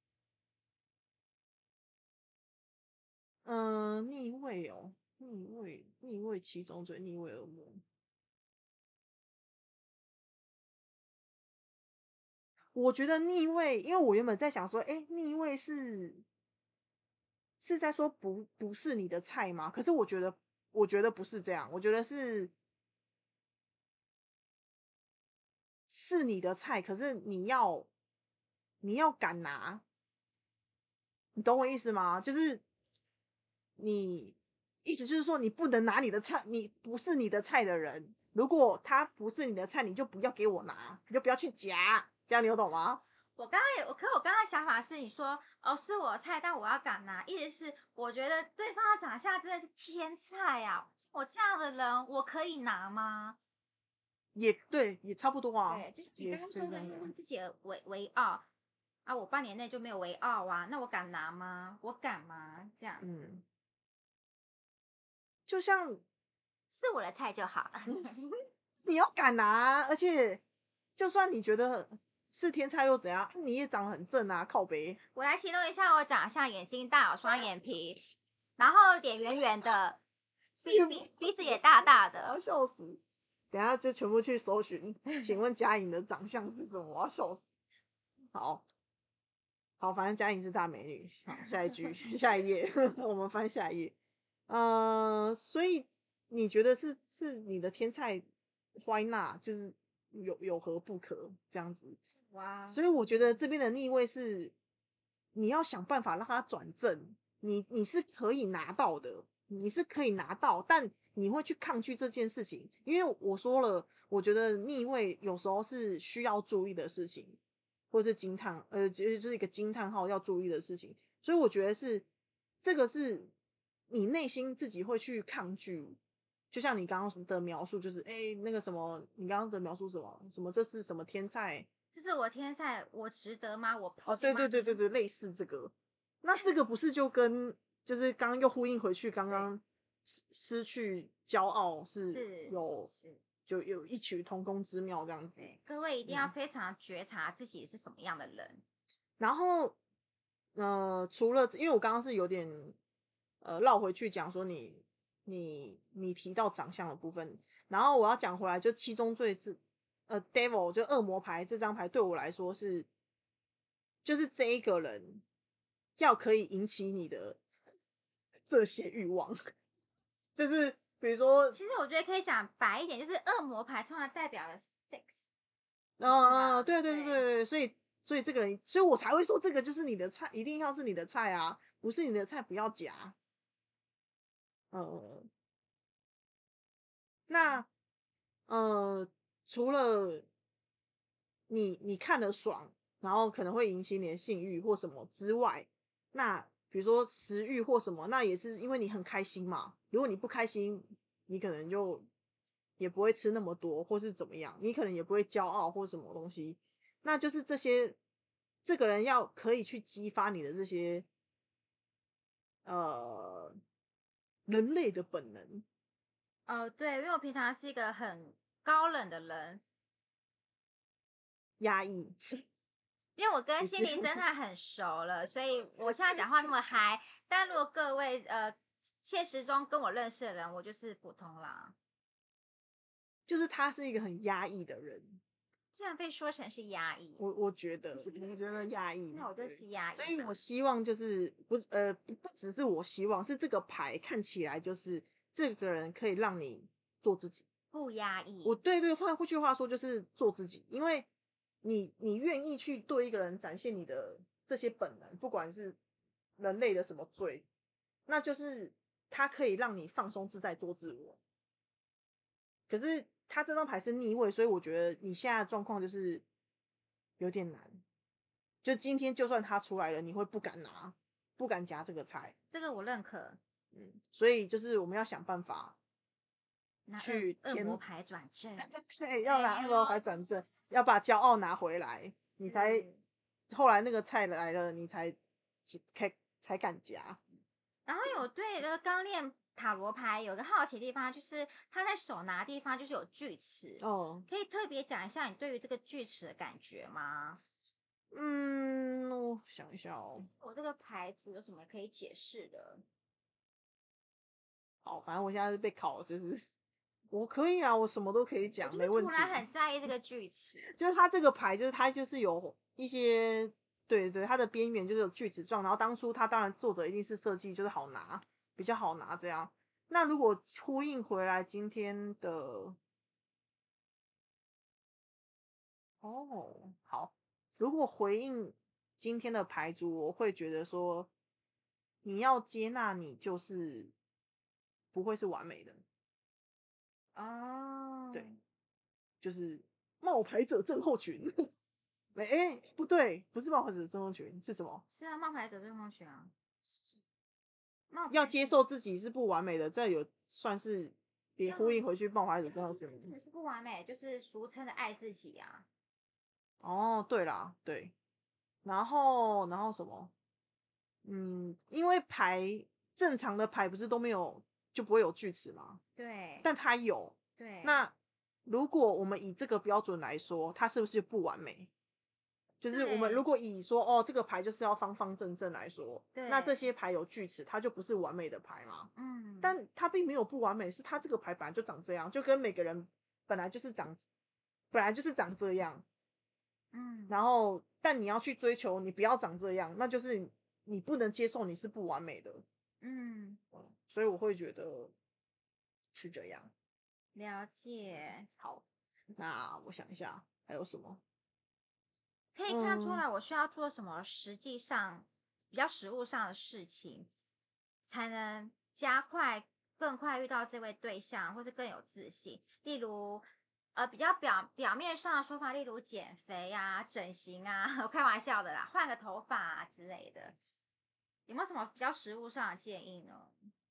嗯、呃逆位哦，逆位逆位七宗罪，逆位恶魔。我觉得逆位，因为我原本在想说，哎、逆位是是在说不不是你的菜吗？可是我觉得，我觉得不是这样，我觉得是是你的菜，可是你要你要敢拿，你懂我意思吗？就是你意思就是说，你不能拿你的菜，你不是你的菜的人，如果他不是你的菜，你就不要给我拿，你就不要去夹，这样你有懂吗？ 我刚刚也，我可我刚刚的想法是，你说哦是我的菜，但我要敢拿，意思是我觉得对方的长相真的是天菜啊！我这样的人，我可以拿吗？ 也对，也差不多啊， 对，就是你也刚刚说的， 是可以这样讲。 用自己的为为傲啊，我半年内就没有为傲啊，那我敢拿吗？我敢吗？这样嗯，就像是我的菜就好了。 你要敢拿啊，而且就算你觉得是天才又怎样，你也长得很正啊，靠北。 我来形容一下我长相，眼睛大，有双眼皮，然后脸圆圆的，鼻鼻鼻子也大大我要的。 笑死。等一下就全部去搜寻，请问嘉颖的长相是什么？我要笑死。好，好，反正嘉颖是大美女。好，下一句，下一页，我们翻下一页。呃，所以你觉得是是你的天菜，why not？就是有有何不可这样子？ 哇， 所以我觉得这边的逆位是你要想办法让它转正，你你是可以拿到的，你是可以拿到，但你会去抗拒这件事情，因为我说了，我觉得逆位有时候是需要注意的事情，或是惊叹，呃，就是一个惊叹号要注意的事情，所以我觉得是这个是你内心自己会去抗拒。就像你刚刚的描述，就是哎、欸那个什么，你刚刚的描述什么什么，这是什么天菜？ 这是我天菜，我值得吗？我哦， 配对对吗？ 对对对，类似这个。那这个不是就跟就是刚刚又呼应回去，刚刚失失去骄傲是是有是， 就有异曲同工之妙这样子。 对，各位一定要嗯， 非常觉察自己是什么样的人。 然后呃，除了因为我刚刚是有点呃绕回去讲说你你你提到长相的部分，然后我要讲回来，就七宗罪这呃 devil 就恶魔牌这张牌对我来说是就是这一个人要可以引起你的这些欲望，就是比如说， 其实我觉得可以讲白一点，就是恶魔牌通常代表了 sex， 嗯、 是呃， 吗？ 对对对对对，所以所以这个人，所以我才会说这个就是你的菜，一定要是你的菜啊，不是你的菜不要夹。呃，那呃，除了你你看了爽，然后可能会引起你的性欲或什么之外，那比如说食欲或什么，那也是因为你很开心嘛。如果你不开心，你可能就也不会吃那么多，或是怎么样，你可能也不会骄傲或什么东西。那就是这些，这个人要可以去激发你的这些呃人类的本能， 哦，对，因为我平常是一个很高冷的人， 压抑。 因为我跟你是心灵侦探很熟了，所以我现在讲话那么嗨。但如果各位呃现实中跟我认识的人，我就是普通啦。 就是他是一个很压抑的人， 竟然被说成是压抑， 我我觉得，我觉得压抑， 那我就对， 是压抑所以我吧。 希望就是不是呃不不只是我希望，是这个牌看起来就是这个人可以让你做自己。 不压抑。 我对对，换换句话说就是做自己，因为你你愿意去对一个人展现你的这些本能，不管是人类的什么罪，那就是他可以让你放松自在做自我。可是他这张牌是逆位，所以我觉得你现在的状况就是有点难。就今天就算他出来了，你会不敢拿，不敢夹这个菜， 这个我认可。 嗯，所以就是我们要想办法那恶去填， 恶魔牌转正， 对，要拿恶魔牌转正，要把骄傲拿回来，你才是后来那个菜来了，你才才才敢夹。 然后有对那个刚练塔罗牌有个好奇的地方，就是他在手拿的地方就是有锯齿， 哦， 可以特别讲一下你对于这个锯齿的感觉吗？ 嗯，我想一下哦。 我这个牌组有什么可以解释的？ 好，反正我现在是被考，就是我可以啊，我什么都可以我讲， 就是没问题。 突然很在意这个锯齿。 就是它这个牌，就是它就是有一些，对对，它的边缘就是有锯齿状，然后当初它当然作者一定是设计就是好拿，比较好拿这样。那如果呼应回来今天的，哦，好，如果回应今天的牌组，我会觉得说，你要接纳你就是不会是完美的， 哦， 对，就是冒牌者症候群。没，哎、不对，不是冒牌者症候群，是什么？ 是啊，冒牌者症候群啊，冒牌者要接受自己是不完美的，这有算是别呼应回去冒牌者症候群。 真的是不完美，就是俗称的爱自己啊。 哦，对啦，对，然后然后什么？嗯，因为牌正常的牌不是都没有就不会有锯齿吗？ 对但它有。 对， 那如果我们以这个标准来说，它是不是不完美？就是我们如对果以说哦，这个牌就是要方方正正来说，那这对， 些牌有锯齿，它就不是完美的牌吗？ 嗯但它并没有不完美，是它这个牌本来就长这样，就跟每个人本来就是长，本来就是长这样。 嗯然后，但你要去追求，你不要长这样，那就是你不能接受你是不完美的。 嗯， 嗯所以我会觉得是这样。 了解， 好，那我想一下还有什么？ 可以看出嗯， 来我需要做什么实际上比较实务上的事情，才能加快更快遇到这位对象，或是更有自信。例如，呃，比较表表面上的说法，例如减肥啊、整形啊，我开玩笑的啦，换个头发啊之类的，有没有什么比较实务上的建议呢？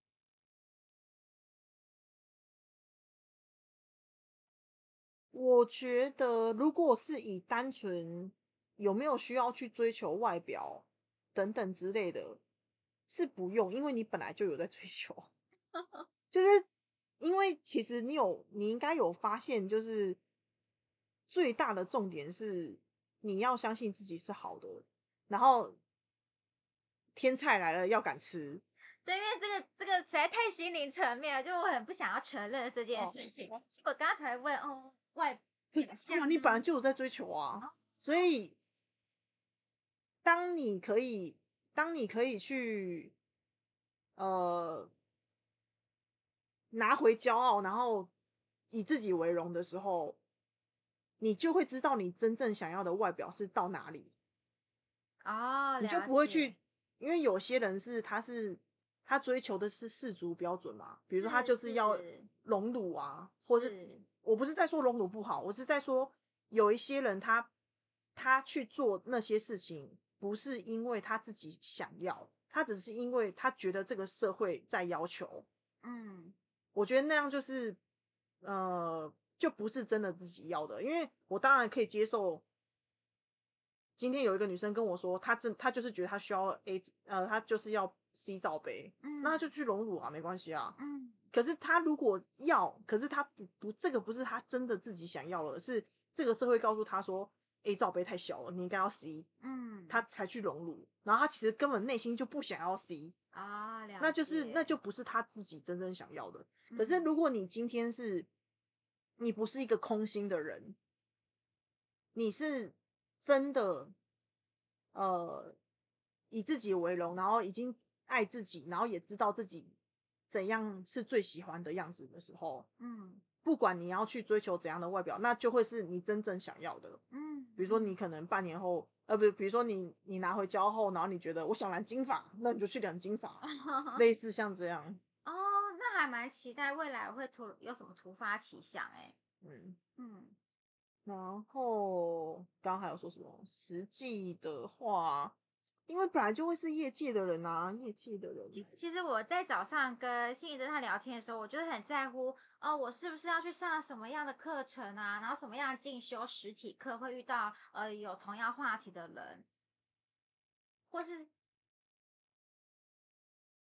我觉得如果是以单纯有没有需要去追求外表等等之类的，是不用，因为你本来就有在追求。就是因为其实你有，你应该有发现，就是最大的重点是你要相信自己是好的，然后天菜来了要敢吃。 对，因为这个这个实在太心灵层面了，就我很不想要承认这件哦， 事情。所以我刚刚才问哦，外可是表象啊，你本来呢？ 就有在追求啊， 哦所以当你可以，当你可以去呃拿回骄傲，然后以自己为荣的时候，你就会知道你真正想要的外表是到哪里。 哦， 你就了解， 不会去，因为有些人是他是他追求的是世俗标准嘛，比如说他是就是要是隆乳啊，或是是， 我不是在说隆乳不好，我是在说有一些人他他去做那些事情，不是因为他自己想要，他只是因为他觉得这个社会在要求。 嗯我觉得那样就是呃，就不是真的自己要的，因为我当然可以接受。今天有一个女生跟我说，她真她就是觉得她需要 A，呃，她就是要 C 罩杯，那她嗯就去隆乳啊，没关系啊。 嗯可是她如果要，可是她不不，这个不是她真的自己想要的，是这个社会告诉她说 A 罩杯太小了，你应该要 C，她嗯， 才去隆乳，然后她其实根本内心就不想要 C， 啊，了那就是那解， 就不是她自己真正想要的。可是嗯如果你今天是你不是一个空心的人，你是真的呃，以自己为荣，然后已经爱自己，然后也知道自己怎样是最喜欢的样子的时候， 嗯不管你要去追求怎样的外表，那就会是你真正想要的。 嗯比如说，你嗯， 可能半年后，呃，不，比如说你你拿回家后，然后你觉得我想染金发，那你就去染金发，类似像这样。 哦，那还蛮期待未来会突有什么突发奇想哎， 嗯， 嗯。 然后刚刚还有说什么？实际的话，因为本来就会是业界的人啊，业界的人。 其其实我在早上跟心理侦探聊天的时候，我就很在乎哦，我是不是要去上什么样的课程啊？然后什么样的进修实体课会遇到呃有同样话题的人，或是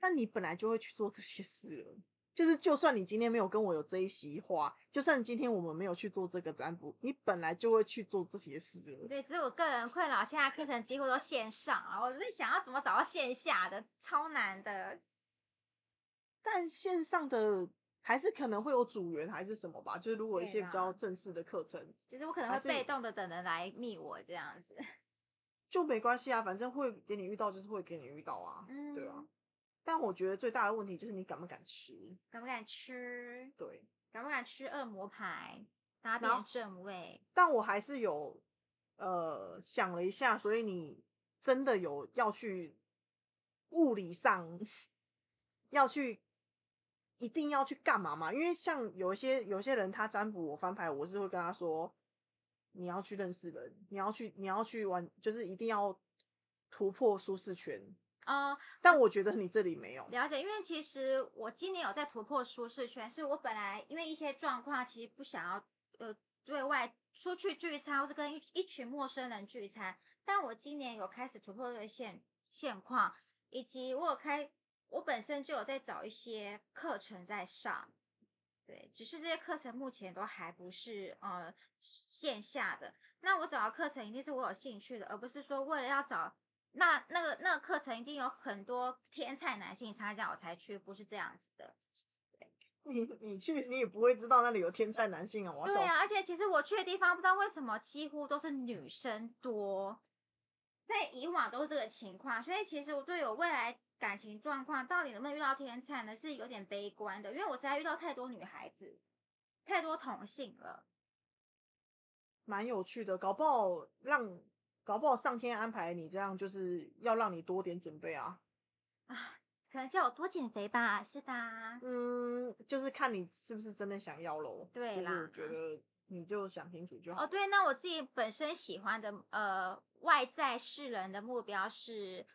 那你本来就会去做这些事了。就是就算你今天没有跟我有这一席话，就算今天我们没有去做这个占卜，你本来就会去做这些事了。 对，只是我个人困扰，现在课程几乎都线上啊，我在想要怎么找到线下的，超难的。 但线上的还是可能会有组员还是什么吧，就是如果一些比较对正式的课程， 就是我可能会被动的等人来密我这样子。 就没关系啊，反正会给你遇到就是会给你遇到啊， 嗯， 对啊。但我觉得最大的问题就是你敢不敢吃， 敢不敢吃？ 对， 敢不敢吃恶魔牌，搭然后便正位？ 但我还是有呃想了一下，所以你真的有要去物理上要去一定要去干嘛吗？因为像有一些有些人他占卜我翻牌，我是会跟他说你要去认识人，你要去你要去玩，就是一定要突破舒适圈。 哦， 但我觉得你这里没有。 了解，因为其实我今年有在突破舒适圈，是我本来因为一些状况，其实不想要呃对外出去聚餐，或是跟一一群陌生人聚餐，但我今年有开始突破这个现现况，以及我有开，我本身就有在找一些课程在上，对，只是这些课程目前都还不是呃线下的。那我找到课程一定是我有兴趣的，而不是说为了要找那那个那个课程一定有很多天才男性参加我才去，不是这样子的。 你你去你也不会知道那里有天才男性啊！我要对啊， 笑死。 而且其实我去的地方不知道为什么几乎都是女生多，在以往都是这个情况，所以其实我对我未来感情状况到底能不能遇到天才呢，是有点悲观的，因为我实在遇到太多女孩子，太多同性了。 蛮有趣的，搞不好让搞不好上天安排你这样，就是要让你多点准备啊。 啊，可能叫我多减肥吧，是吧？ 嗯，就是看你是不是真的想要咯。 对啦， 就是我觉得你就想清楚就好。 哦，对，那我自己本身喜欢的呃外在示人的目标是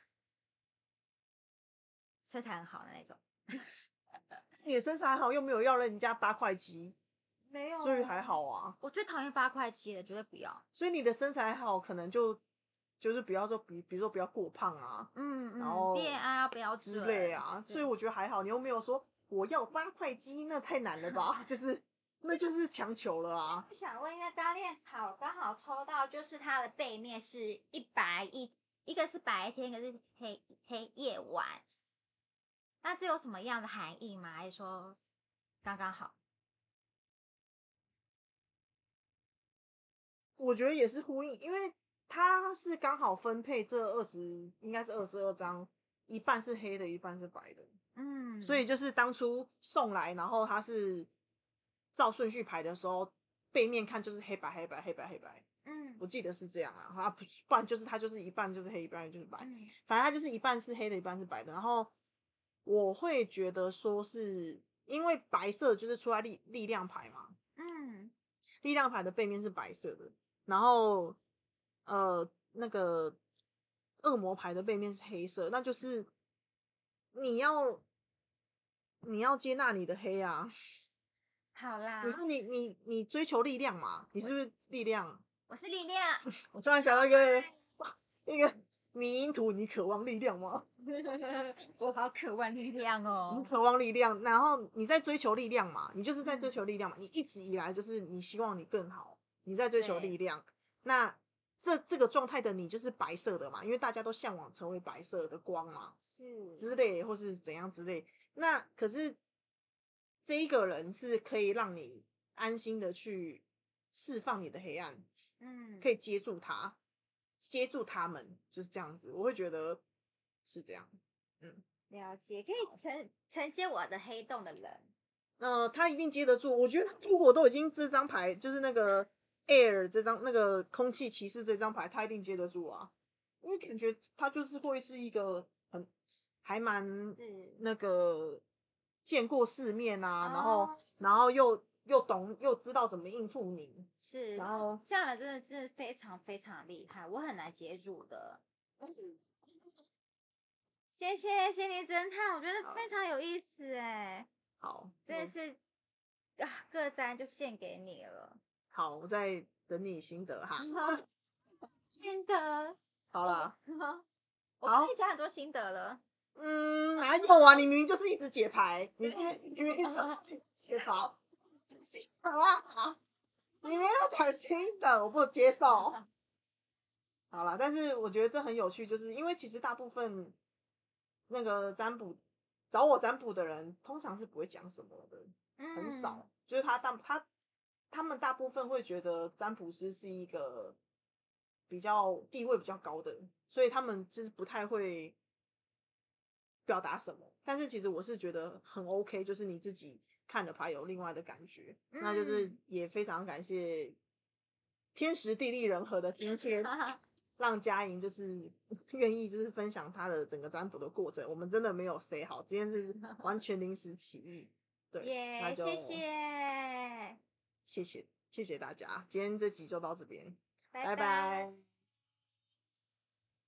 身材很好的那种。 你的身材好，又没有要人家八块肌， 没有， 所以还好啊。 我最讨厌八块肌的，绝对不要。 所以你的身材好，可能就就是不要说比比如说不要过胖啊， 嗯嗯， 然后 B M I 要标之准类啊，所以对我觉得还好。你又没有说我要八块肌，那太难了吧？就是那就是强求了啊。 我想问，因为刚练好，刚好抽到就是它的背面是一白一，一个是白天，一个是黑黑夜晚。那这有什么样的含义吗？还是说刚刚好？ 我觉得也是呼应，因为它是刚好分配这二十，应该是二十二张，一半是黑的，一半是白的。 嗯， 所以就是当初送来，然后它是照顺序排的时候，背面看就是黑白黑白黑白黑白， 嗯我记得是这样啊，啊不不然就是它就是一半就是黑，一半就是白， 嗯反正它就是一半是黑的，一半是白的。然后我会觉得说是因为白色就是出来力力量牌嘛， 嗯， 力量牌的背面是白色的，然后呃那个恶魔牌的背面是黑色，那就是你要你要接纳你的黑啊。 好啦， 你说你你你追求力量嘛？你是不是力量？ 我是力量。 我突然想到一个哇，一个迷因图，你渴望力量吗？ 我好渴望力量你哦。 渴望力量，然后你在追求力量嘛？你就是在追嗯， 求力量嘛？你一直以来就是你希望你更好，你在追求对， 力量。那这这个状态的你就是白色的嘛？因为大家都向往成为白色的光嘛， 是， 之类或是怎样之类。那可是这一个人是可以让你安心的去释放你的黑暗， 嗯， 可以接住他，接住他们，就是这样子。我会觉得是这样。嗯， 了解，可以承承接我的黑洞的人。 呃，他一定接得住。我觉得他如果都已经这张牌，就是那个 Air 这张那个空气骑士这张牌，他一定接得住啊。因为感觉他就是会是一个很还蛮是， 那个见过世面啊，然后哦， 然后又又懂又知道怎么应付你， 是， 然后这样的真的是非常非常厉害，我很难接住的。谢谢心灵侦探，我觉得好非常有意思哎， 好我真的是啊，个赞就献给你了。 好，我在等你心得哈。 心得， 好啦， 我跟好， 你讲很多心得了。 嗯，哪有啊？你明明就是一直解牌，你是不是明明一直解解牌？啊！你没有讲新的，我不接受。好了，但是我觉得这很有趣，就是因为其实大部分那个占卜找我占卜的人，通常是不会讲什么的，很嗯少。就是他大他他们大部分会觉得占卜师是一个比较地位比较高的，所以他们就是不太会表达什么。但是其实我是觉得很 OK，就是你自己看了牌有另外的感觉，那就是嗯， 也非常感谢天时地利人和的今天。让佳莹就是愿意就是分享她的整个占卜的过程，我们真的没有 say 好，今天是完全临时起意，对，那耶， 就谢谢， 谢谢谢谢大家，今天这集就到这边， 拜拜拜。 拜。